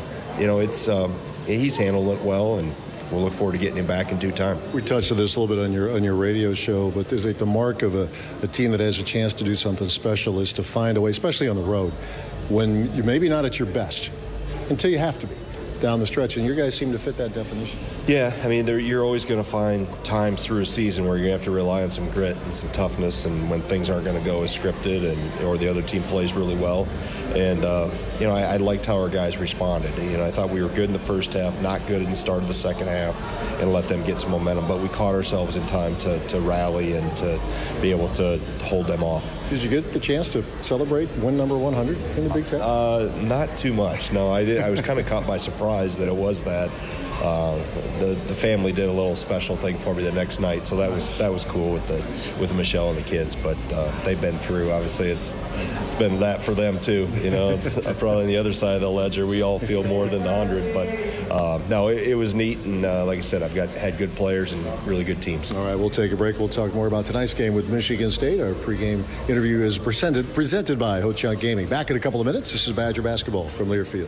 he's handled it well, and we'll look forward to getting him back in due time. We touched on this a little bit on your radio show, but there's the mark of a team that has a chance to do something special is to find a way, especially on the road, when you're maybe not at your best, until you have to be down the stretch, and your guys seem to fit that definition. Yeah, I mean, you're always going to find times through a season where you have to rely on some grit and some toughness, and when things aren't going to go as scripted or the other team plays really well. And, I liked how our guys responded. I thought we were good in the first half, not good in the start of the second half, and let them get some momentum. But we caught ourselves in time to rally and to be able to hold them off. Did you get a chance to celebrate win number 100 in the Big Ten? Not too much. No, I did. I was kind of caught by surprise that it was that. The family did a little special thing for me the next night, so that was cool with Michelle and the kids. But they've been through. Obviously, it's been that for them too. It's probably on the other side of the ledger. We all feel more than the 100, but no, it was neat. And like I said, I've had good players and really good teams. All right, we'll take a break. We'll talk more about tonight's game with Michigan State. Our pregame interview is presented by Ho-Chunk Gaming. Back in a couple of minutes. This is Badger basketball from Learfield.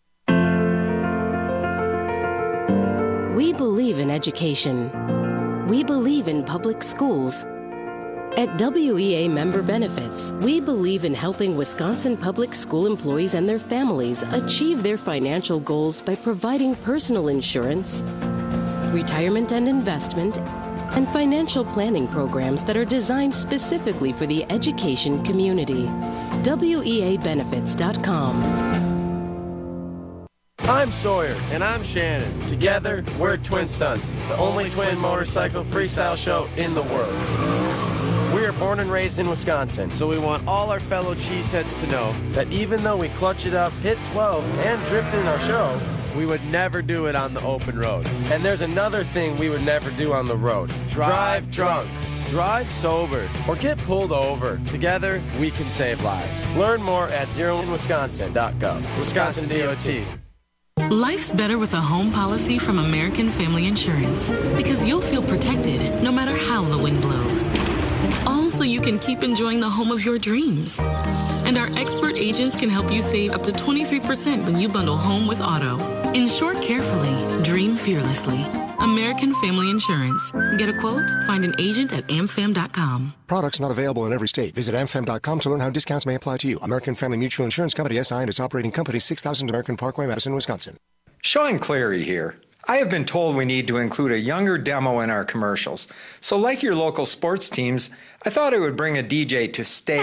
We believe in education. We believe in public schools. At WEA Member Benefits, we believe in helping Wisconsin public school employees and their families achieve their financial goals by providing personal insurance, retirement and investment, and financial planning programs that are designed specifically for the education community. WEAbenefits.com. I'm Sawyer. And I'm Shannon. Together, we're Twin Stunts, the only twin motorcycle freestyle show in the world. We are born and raised in Wisconsin, so we want all our fellow cheeseheads to know that even though we clutch it up, hit 12, and drift in our show, we would never do it on the open road. And there's another thing we would never do on the road. Drive drunk. Drive sober or get pulled over. Together, we can save lives. Learn more at zeroinwisconsin.gov. Wisconsin DOT. Life's better with a home policy from American Family Insurance because you'll feel protected no matter how the wind blows. All so you can keep enjoying the home of your dreams. And our expert agents can help you save up to 23% when you bundle home with auto. Insure carefully, dream fearlessly. American Family Insurance. Get a quote? Find an agent at amfam.com. Products not available in every state. Visit amfam.com to learn how discounts may apply to you. American Family Mutual Insurance Company, SI, and its operating company, 6000 American Parkway, Madison, Wisconsin. Sean Clary here. I have been told we need to include a younger demo in our commercials. So like your local sports teams, I thought I would bring a DJ to stay.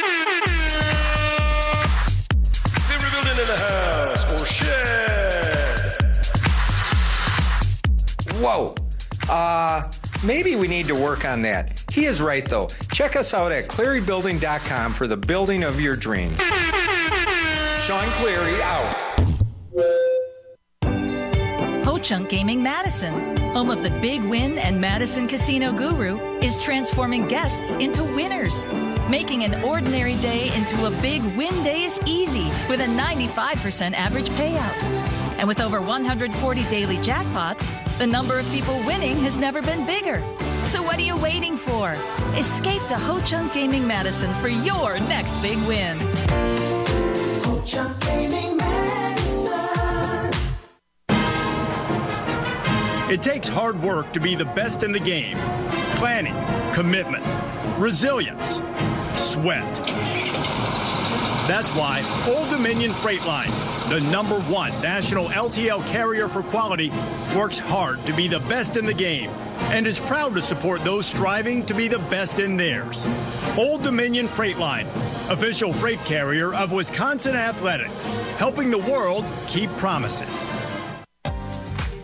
Rebuilding in the house, or shed. Whoa. Maybe we need to work on that. He is right, though. Check us out at ClaryBuilding.com for the building of your dreams. Sean Clary out. Ho-Chunk Gaming Madison, home of the Big Win and Madison Casino Guru, is transforming guests into winners, making an ordinary day into a big win days easy with a 95% average payout. And with over 140 daily jackpots, the number of people winning has never been bigger. So what are you waiting for? Escape to Ho-Chunk Gaming Madison for your next big win. Ho-Chunk Gaming Madison. It takes hard work to be the best in the game. Planning, commitment, resilience, sweat. That's why Old Dominion Freight Line, the #1 national LTL carrier for quality, works hard to be the best in the game and is proud to support those striving to be the best in theirs. Old Dominion Freight Line, official freight carrier of Wisconsin Athletics, helping the world keep promises.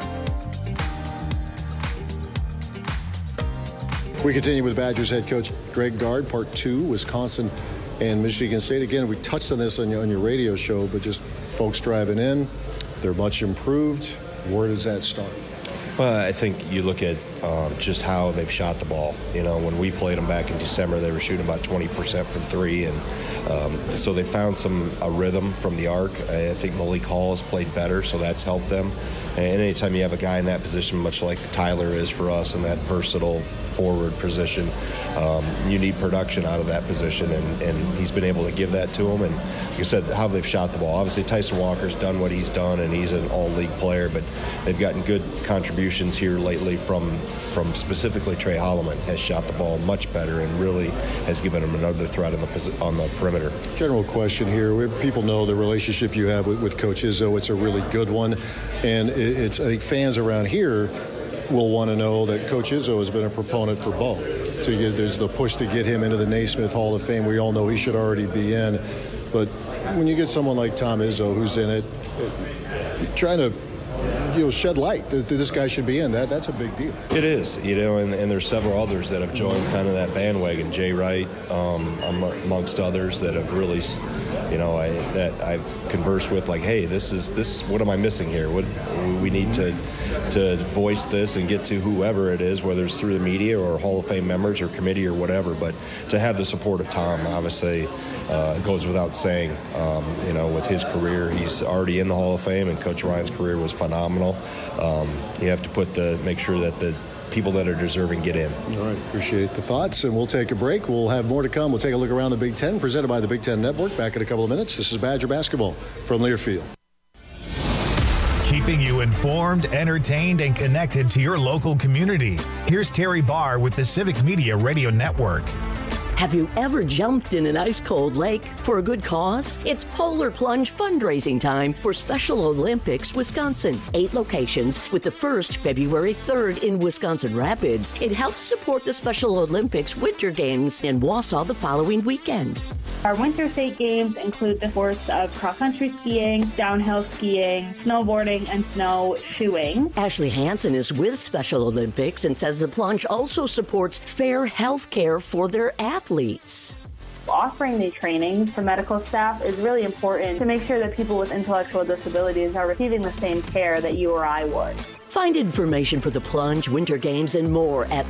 We continue with Badgers head coach Greg Gard, part 2, Wisconsin and Michigan State. Again, we touched on this on your radio show, but just folks driving in, they're much improved. Where does that start? Well, I think you look at just how they've shot the ball. You know, when we played them back in December, they were shooting about 20% from 3, and so they found a rhythm from the arc. I think Malik Hall has played better, so that's helped them. And anytime you have a guy in that position, much like Tyler is for us in that versatile forward position, you need production out of that position, and he's been able to give that to him. And like I said, how they've shot the ball. Obviously, Tyson Walker's done what he's done, and he's an all-league player, but they've gotten good contributions here lately from specifically Trey Holloman has shot the ball much better and really has given him another threat on the perimeter. General question here. People know the relationship you have with Coach Izzo. It's a really good one. And I think fans around here will want to know that Coach Izzo has been a proponent for Bo. There's the push to get him into the Naismith Hall of Fame. We all know he should already be in. But when you get someone like Tom Izzo who's in it, trying to shed light that this guy should be in, that's a big deal. It is, and there's several others that have joined kind of that bandwagon. Jay Wright, amongst others that have really, that I've conversed with, like, hey, this is what am I missing here? What we need to voice this and get to whoever it is, whether it's through the media or Hall of Fame members or committee or whatever. But to have the support of Tom, obviously, goes without saying. With his career, he's already in the Hall of Fame, and Coach Ryan's career was phenomenal. You have to make sure that the people that are deserving get in. All right, appreciate the thoughts, and we'll take a break. We'll have more to come. We'll take a look around the Big Ten, presented by the Big Ten Network. Back in a couple of minutes. This is Badger Basketball from Learfield. Keeping you informed, entertained, and connected to your local community. Here's Terry Barr with the Civic Media Radio Network. Have you ever jumped in an ice-cold lake for a good cause? It's Polar Plunge fundraising time for Special Olympics Wisconsin. 8 locations, with the first February 3rd in Wisconsin Rapids. It helps support the Special Olympics Winter Games in Wausau the following weekend. Our winter state games include the sports of cross-country skiing, downhill skiing, snowboarding, and snowshoeing. Ashley Hansen is with Special Olympics and says the plunge also supports fair health care for their athletes. Offering these trainings for medical staff is really important to make sure that people with intellectual disabilities are receiving the same care that you or I would. Find information for the plunge, winter games, and more at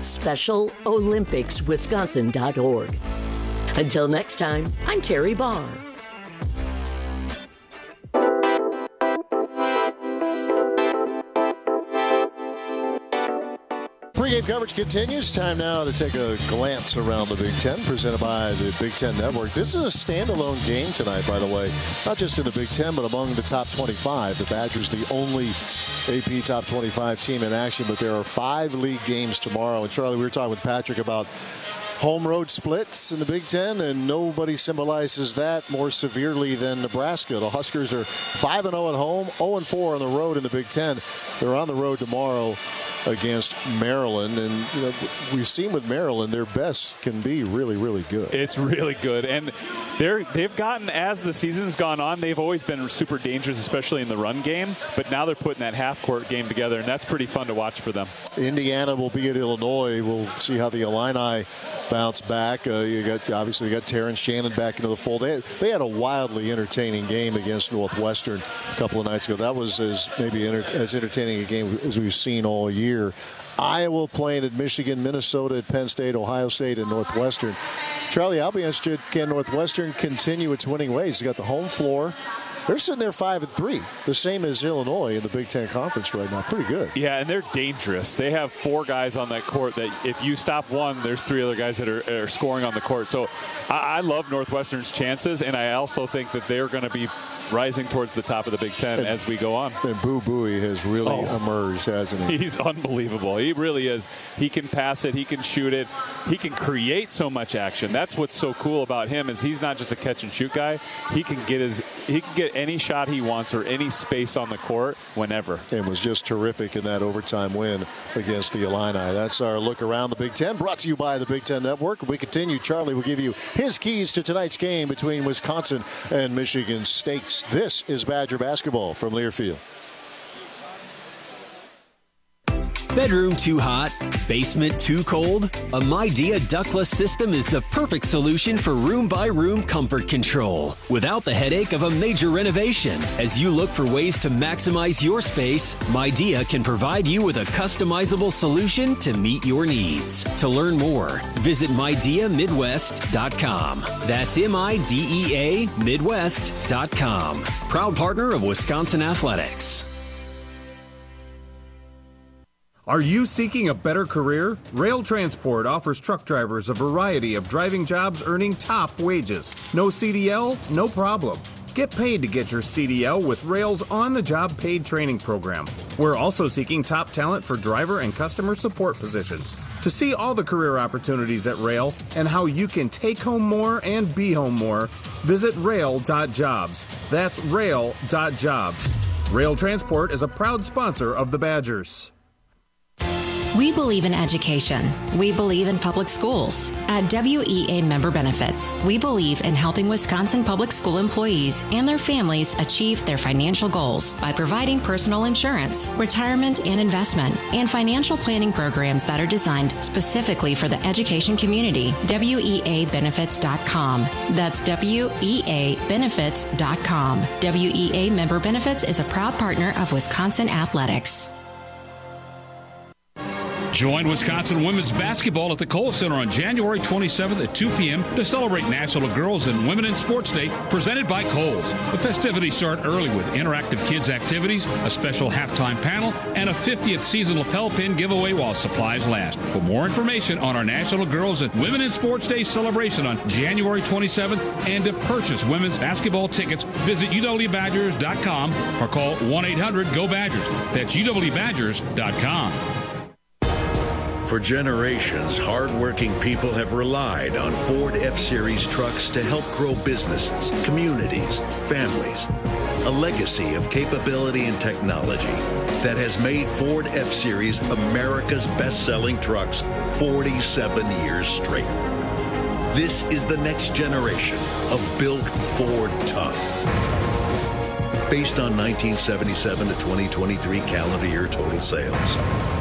specialolympicswisconsin.org. Until next time, I'm Terry Barr. Pre-game coverage continues. Time now to take a glance around the Big Ten, presented by the Big Ten Network. This is a standalone game tonight, by the way. Not just in the Big Ten, but among the top 25. The Badgers, the only AP top 25 team in action, but there are 5 league games tomorrow. And Charlie, we were talking with Patrick about home road splits in the Big Ten, and nobody symbolizes that more severely than Nebraska. The Huskers are 5-0 at home, 0-4 on the road in the Big Ten. They're on the road tomorrow against Maryland, and we've seen with Maryland, their best can be really, really good. It's really good, and they've gotten, as the season's gone on, they've always been super dangerous, especially in the run game, but now they're putting that half-court game together, and that's pretty fun to watch for them. Indiana will be at Illinois. We'll see how the Illini bounce back. You got Terrence Shannon back into the fold. They had a wildly entertaining game against Northwestern a couple of nights ago. That was as entertaining a game as we've seen all year. Iowa playing at Michigan, Minnesota at Penn State, Ohio State, and Northwestern. Charlie, I'll be interested, can Northwestern continue its winning ways? They got the home floor. They're sitting there 5-3, the same as Illinois in the Big Ten Conference right now. Pretty good. Yeah, and they're dangerous. They have 4 guys on that court that if you stop one, there's 3 other guys that are scoring on the court. So I love Northwestern's chances, and I also think that they're going to be rising towards the top of the Big Ten as we go on. And Boo Buie has really emerged, hasn't he? He's unbelievable. He really is. He can pass it. He can shoot it. He can create so much action. That's what's so cool about him, is he's not just a catch and shoot guy. He can get any shot he wants or any space on the court whenever. And was just terrific in that overtime win against the Illini. That's our look around the Big Ten, brought to you by the Big Ten Network. We continue. Charlie will give you his keys to tonight's game between Wisconsin and Michigan State. This is Badger Basketball from Learfield. Bedroom too hot? Basement too cold? A Midea ductless system is the perfect solution for room-by-room comfort control without the headache of a major renovation. As you look for ways to maximize your space, Midea can provide you with a customizable solution to meet your needs. To learn more, visit MideaMidwest.com. That's MIDEA Midwest.com. Proud partner of Wisconsin Athletics. Are you seeking a better career? Rail Transport offers truck drivers a variety of driving jobs earning top wages. No CDL? No problem. Get paid to get your CDL with Rail's on-the-job paid training program. We're also seeking top talent for driver and customer support positions. To see all the career opportunities at Rail and how you can take home more and be home more, visit rail.jobs. That's rail.jobs. Rail Transport is a proud sponsor of the Badgers. We believe in education. We believe in public schools. At WEA Member Benefits, we believe in helping Wisconsin public school employees and their families achieve their financial goals by providing personal insurance, retirement and investment, and financial planning programs that are designed specifically for the education community. WEAbenefits.com. That's WEAbenefits.com. WEA Member Benefits is a proud partner of Wisconsin Athletics. Join Wisconsin women's basketball at the Kohl Center on January 27th at 2 p.m. to celebrate National Girls and Women in Sports Day, presented by Kohl's. The festivities start early with interactive kids activities, a special halftime panel, and a 50th season lapel pin giveaway while supplies last. For more information on our National Girls and Women in Sports Day celebration on January 27th and to purchase women's basketball tickets, visit UWBadgers.com or call 1-800-GO-BADGERS. That's UWBadgers.com. For generations, hardworking people have relied on Ford F-Series trucks to help grow businesses, communities, families. A legacy of capability and technology that has made Ford F-Series America's best-selling trucks 47 years straight. This is the next generation of Built Ford Tough. Based on 1977 to 2023 calendar year total sales.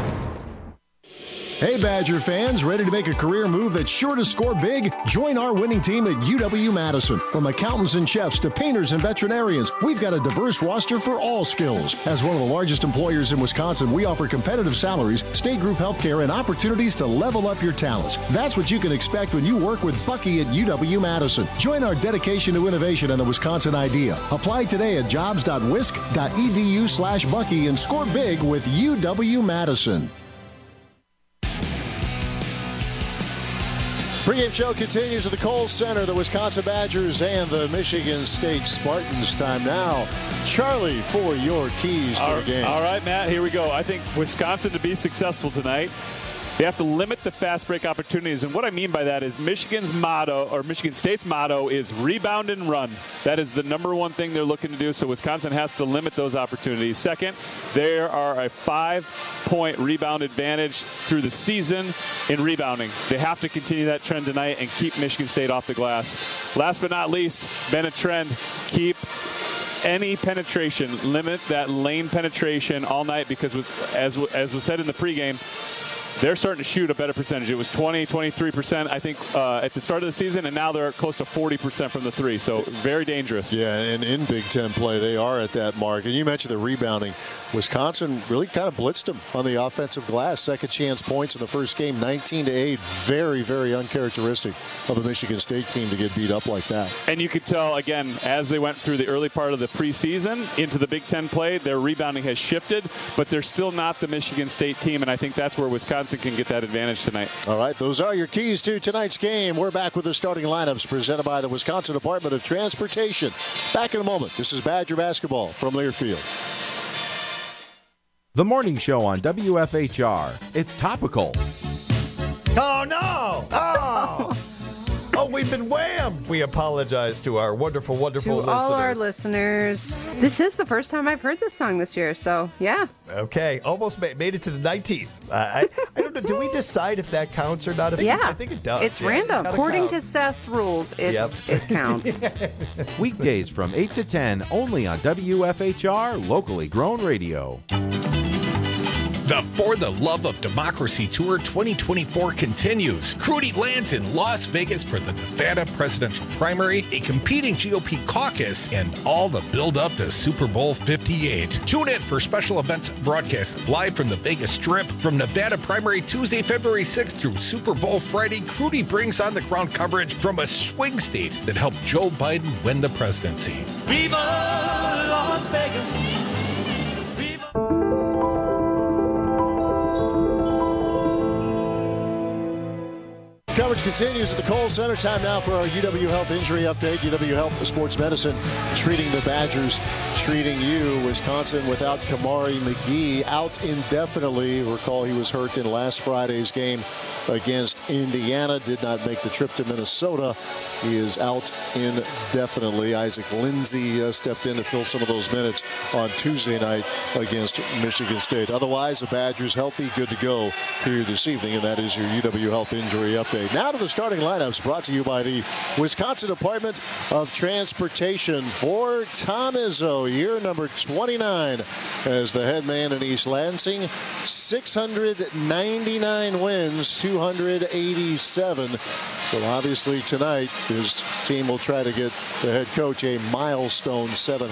Hey, Badger fans, ready to make a career move that's sure to score big? Join our winning team at UW-Madison. From accountants and chefs to painters and veterinarians, we've got a diverse roster for all skills. As one of the largest employers in Wisconsin, we offer competitive salaries, state group health care, and opportunities to level up your talents. That's what you can expect when you work with Bucky at UW-Madison. Join our dedication to innovation and the Wisconsin idea. Apply today at jobs.wisc.edu/Bucky and score big with UW-Madison. Pre-game show continues at the Kohl Center, the Wisconsin Badgers and the Michigan State Spartans. Time now, Charlie, for your keys to the game. All right, Matt, here we go. I think Wisconsin, to be successful tonight, they have to limit the fast break opportunities. And what I mean by that is Michigan State's motto is rebound and run. That is the number one thing they're looking to do. So Wisconsin has to limit those opportunities. Second, there are a 5-point rebound advantage through the season in rebounding. They have to continue that trend tonight and keep Michigan State off the glass. Last but not least, been a trend. Keep any penetration, limit that lane penetration all night because as was said in the pregame, they're starting to shoot a better percentage. It was 23%, I think, at the start of the season, and now they're close to 40% from the three. So very dangerous. Yeah, and in Big Ten play, they are at that mark. And you mentioned the rebounding. Wisconsin really kind of blitzed them on the offensive glass. Second chance points in the first game, 19-8. Very, very uncharacteristic of a Michigan State team to get beat up like that. And you could tell, again, as they went through the early part of the preseason into the Big Ten play, their rebounding has shifted, but they're still not the Michigan State team, and I think that's where Wisconsin can get that advantage tonight. All right, those are your keys to tonight's game. We're back with the starting lineups presented by the Wisconsin Department of Transportation. Back in a moment. This is Badger basketball from Learfield. The morning show on WFHR. It's topical. Oh, no! Oh! Oh, we've been whammed! We apologize to our wonderful, wonderful listeners. To all our listeners. This is the first time I've heard this song this year, so yeah. Okay, almost made it to the 19th. I don't know, do we decide if that counts or not? I think it does. It's random. According to Seth's rules, it counts. Weekdays from 8 to 10, only on WFHR, locally grown radio. The For the Love of Democracy Tour 2024 continues. Crudy lands in Las Vegas for the Nevada presidential primary, a competing GOP caucus, and all the build-up to Super Bowl 58. Tune in for special events broadcast live from the Vegas Strip. From Nevada primary Tuesday, February 6th through Super Bowl Friday, Crudy brings on the ground coverage from a swing state that helped Joe Biden win the presidency. Viva Las Vegas! Coverage continues at the Kohl Center. Time now for our UW Health injury update. UW Health Sports Medicine treating the Badgers, treating you. Wisconsin without Kamari McGee out indefinitely. Recall he was hurt in last Friday's game against Indiana. Did not make the trip to Minnesota. He is out indefinitely. Isaac Lindsey stepped in to fill some of those minutes on Tuesday night against Michigan State. Otherwise, the Badgers healthy, good to go here this evening, and that is your UW Health injury update. Now to the starting lineups, brought to you by the Wisconsin Department of Transportation. For Tom Izzo, year number 29 as the head man in East Lansing. 699 wins, 287. So obviously tonight his team will try to get the head coach a milestone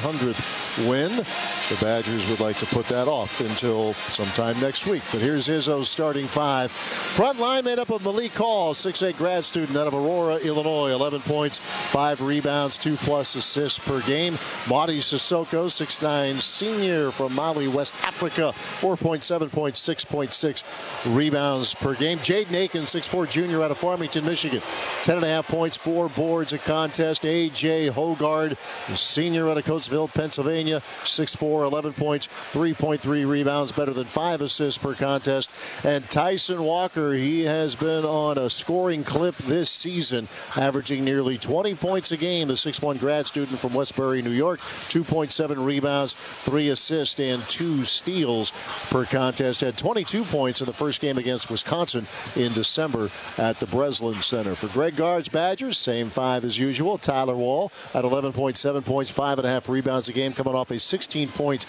700th win. The Badgers would like to put that off until sometime next week. But here's Izzo's starting five. Front line made up of Malik Hall, 6'8" grad student out of Aurora, Illinois. 11 points, 5 rebounds, 2+ assists per game. Madi Sissoko, 6'9" senior from Mali, West Africa. 4.7 points, 6.6 rebounds per game. Jaden Aiken, 6'4" junior out of Farmington, Michigan. 10.5 points, 4 boards a contest. A.J. Hogard, senior out of Coatesville, Pennsylvania. 6'4", 11 points, 3.3 rebounds, better than 5 assists per contest. And Tyson Walker, he has been on a scoring clip this season, averaging nearly 20 points a game. The 6'1" grad student from Westbury, New York. 2.7 rebounds, 3 assists, and 2 steals per contest. Had 22 points in the first game against Wisconsin in December at the Breslin Center. For Greg Gard's Badgers, same 5 as usual. Tyler Wall at 11.7 points, 5.5 rebounds a game, coming off a 16-point,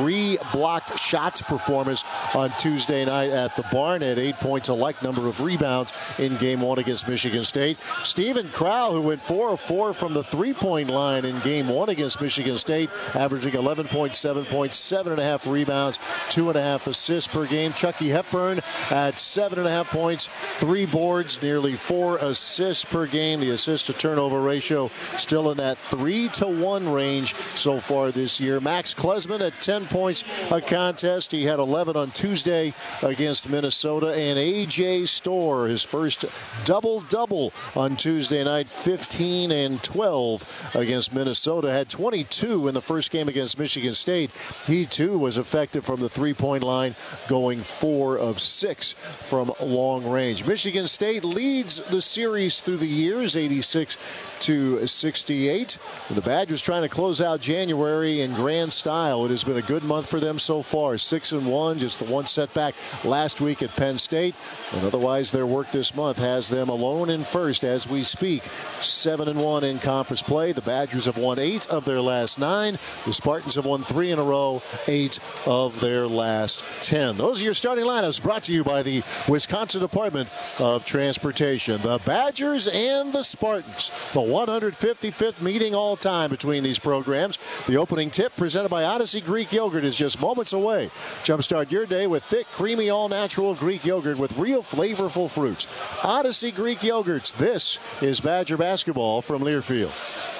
3 blocked shots performance on Tuesday night at the Barn. Had 8 points, a like number of rebounds in game 1 against Michigan State. Stephen Crowell, who went 4 of 4 from the 3-point line in game 1 against Michigan State, averaging 11.7 points, 7.5 rebounds, 2.5 assists per game. Chucky Hepburn at 7.5 points, 3 boards, nearly 4 assists per game. The assist to turnover ratio still in that 3-to-1 range so far this year. Max Klesman at 10 points a contest. He had 11 on Tuesday against Minnesota. And A.J. Storr, his first double-double on Tuesday night, 15 and 12 against Minnesota. Had 22 in the first game against Michigan State. He, too, was effective from the 3-point line, going 4 of 6 from long range. Michigan State leads the series through the years, 86-68. The Badgers trying to close out January in grand style. It has been a good month for them so far. 6-1, just the one setback last week at Penn State. And otherwise, their work this month has them alone in first as we speak. 7-1 in conference play. The Badgers have won 8 of their last 9. The Spartans have won 3 in a row, 8 of their last 10. Those are your starting lineups, brought to you by the Wisconsin Department of Transportation. The Badgers and the Spartans. The 155th meeting all time between these programs. The opening tip presented by Odyssey Greek Yogurt is just moments away. Jumpstart your day with thick, creamy, all-natural Greek yogurt with real flavorful fruits. Odyssey Greek Yogurts. This is Badger basketball from Learfield.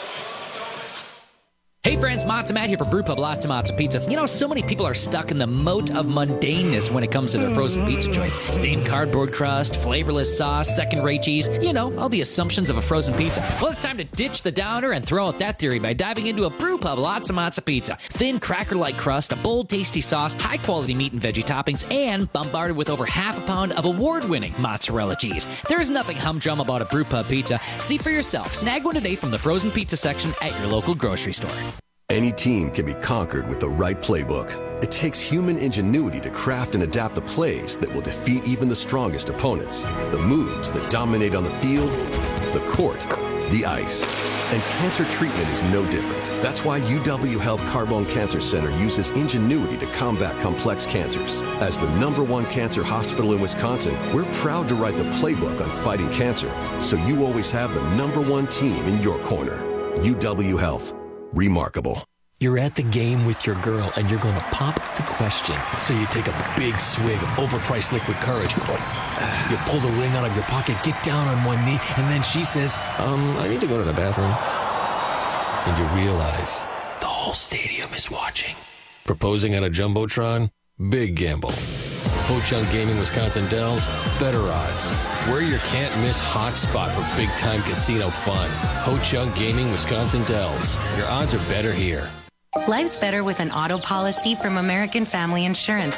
Hey friends, Matza Matt here for Brewpub Latza Matza Pizza. You know, so many people are stuck in the moat of mundaneness when it comes to their frozen pizza choice. Same cardboard crust, flavorless sauce, second-rate cheese. You know, all the assumptions of a frozen pizza. Well, it's time to ditch the downer and throw out that theory by diving into a Brewpub Latza Matza Pizza. Thin, cracker-like crust, a bold, tasty sauce, high-quality meat and veggie toppings, and bombarded with over half a pound of award-winning mozzarella cheese. There's nothing humdrum about a Brewpub pizza. See for yourself. Snag one today from the frozen pizza section at your local grocery store. Any team can be conquered with the right playbook. It takes human ingenuity to craft and adapt the plays that will defeat even the strongest opponents. The moves that dominate on the field, the court, the ice. And cancer treatment is no different. That's why UW Health Carbone Cancer Center uses ingenuity to combat complex cancers. As the #1 cancer hospital in Wisconsin, we're proud to write the playbook on fighting cancer, so you always have the #1 team in your corner. UW Health. Remarkable. You're at the game with your girl and you're going to pop the question. So you take a big swig of overpriced liquid courage. You pull the ring out of your pocket, get down on one knee, and then she says, I need to go to the bathroom. And you realize the whole stadium is watching. Proposing on a Jumbotron? Big gamble. Ho-Chunk Gaming Wisconsin Dells, better odds. We're your can't-miss hotspot for big-time casino fun. Ho-Chunk Gaming Wisconsin Dells. Your odds are better here. Life's better with an auto policy from American Family Insurance.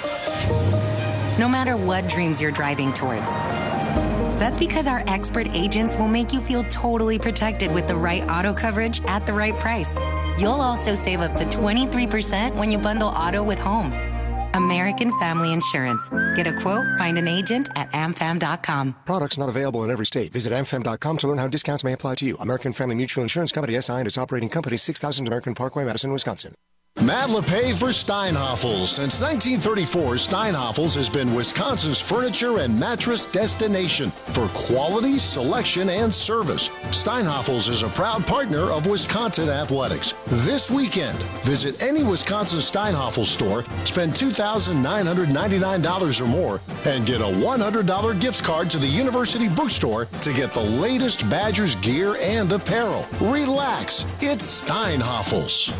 No matter what dreams you're driving towards. That's because our expert agents will make you feel totally protected with the right auto coverage at the right price. You'll also save up to 23% when you bundle auto with home. American Family Insurance. Get a quote, find an agent at amfam.com. Products not available in every state. Visit amfam.com to learn how discounts may apply to you. American Family Mutual Insurance Company, SI, and its operating company, 6000 American Parkway, Madison, Wisconsin. Matt LePay for Steinhoffels. Since 1934, Steinhoffels has been Wisconsin's furniture and mattress destination for quality, selection, and service. Steinhoffels is a proud partner of Wisconsin Athletics. This weekend, visit any Wisconsin Steinhoffels store, spend $2,999 or more, and get a $100 gift card to the University Bookstore to get the latest Badgers gear and apparel. Relax, it's Steinhoffels.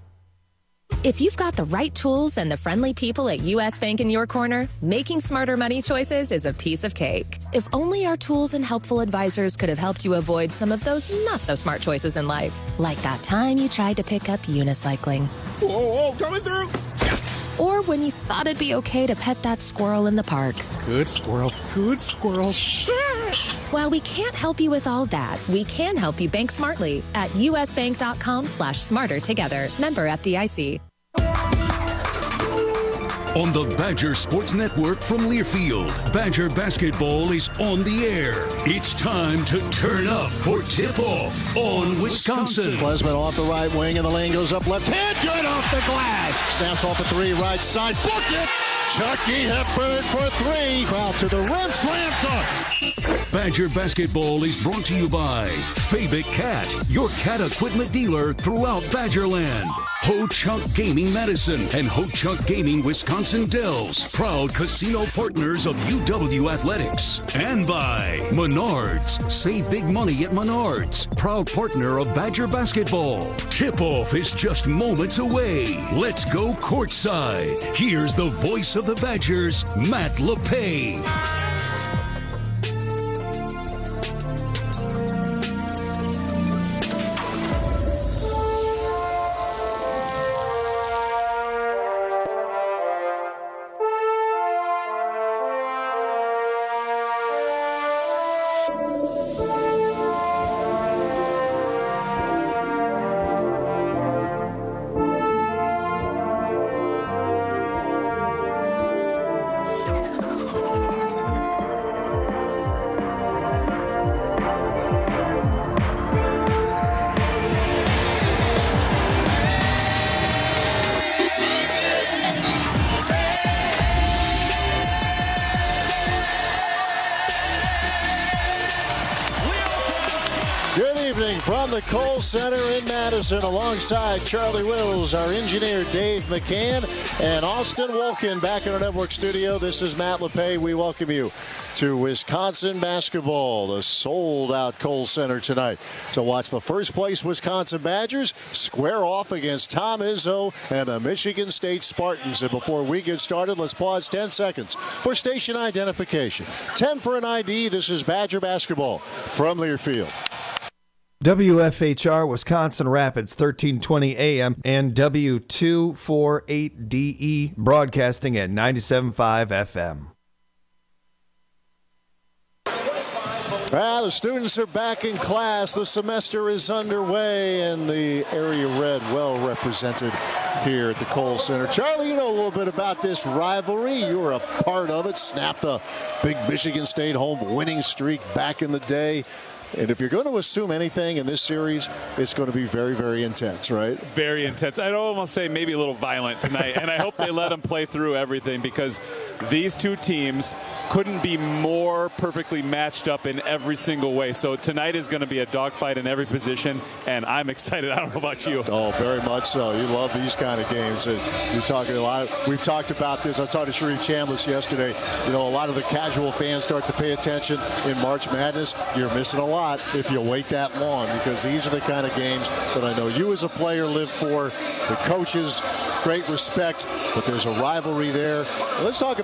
If you've got the right tools and the friendly people at U.S. Bank in your corner, making smarter money choices is a piece of cake. If only our tools and helpful advisors could have helped you avoid some of those not-so-smart choices in life. Like that time you tried to pick up unicycling. Whoa, coming through! Or when you thought it'd be okay to pet that squirrel in the park. Good squirrel, good squirrel. While we can't help you with all that, we can help you bank smartly at usbank.com/smarter together. Member FDIC. On the Badger Sports Network from Learfield, Badger basketball is on the air. It's time to turn up for tip-off on Wisconsin. Klesman off the right wing, and the lane goes up left hand. Good off the glass. Snaps off a three, right side. Book it. Chucky Hepburn for three. Crowd to the rim. Slam dunk. Badger basketball is brought to you by Fabic Cat, your cat equipment dealer throughout Badgerland. Ho-Chunk Gaming Madison and Ho-Chunk Gaming Wisconsin Dells, proud casino partners of UW Athletics. And by Menards. Save big money at Menards, proud partner of Badger basketball. Tip-off is just moments away. Let's go courtside. Here's the voice of the Badgers, Matt LePay. From the Kohl Center in Madison, alongside Charlie Wills, our engineer Dave McCann, and Austin Wolkin back in our network studio. This is Matt LePay. We welcome you to Wisconsin basketball, the sold-out Kohl Center tonight, to watch the first-place Wisconsin Badgers square off against Tom Izzo and the Michigan State Spartans. And before we get started, let's pause 10 seconds for station identification. 10 for an ID. This is Badger basketball from Learfield. WFHR Wisconsin Rapids, 1320 AM, and W248DE, broadcasting at 97.5 FM. The students are back in class. The semester is underway, and the area red well represented here at the Kohl Center. Charlie, you know a little bit about this rivalry. You were a part of it, snapped a big Michigan State home winning streak back in the day. And if you're going to assume anything in this series, it's going to be very, very intense, right? Very intense. I'd almost say maybe a little violent tonight. And I hope they let them play through everything, because these two teams couldn't be more perfectly matched up in every single way. So tonight is going to be a dogfight in every position, and I'm excited. I don't know about you. Oh, very much so. You love these kind of games. And you're talking a lot. We've talked about this. I talked to Sheree Chambliss yesterday. You know, a lot of the casual fans start to pay attention in March Madness. You're missing a lot if you wait that long, because these are the kind of games that I know you as a player live for. The coaches, great respect, but there's a rivalry there. Let's talk about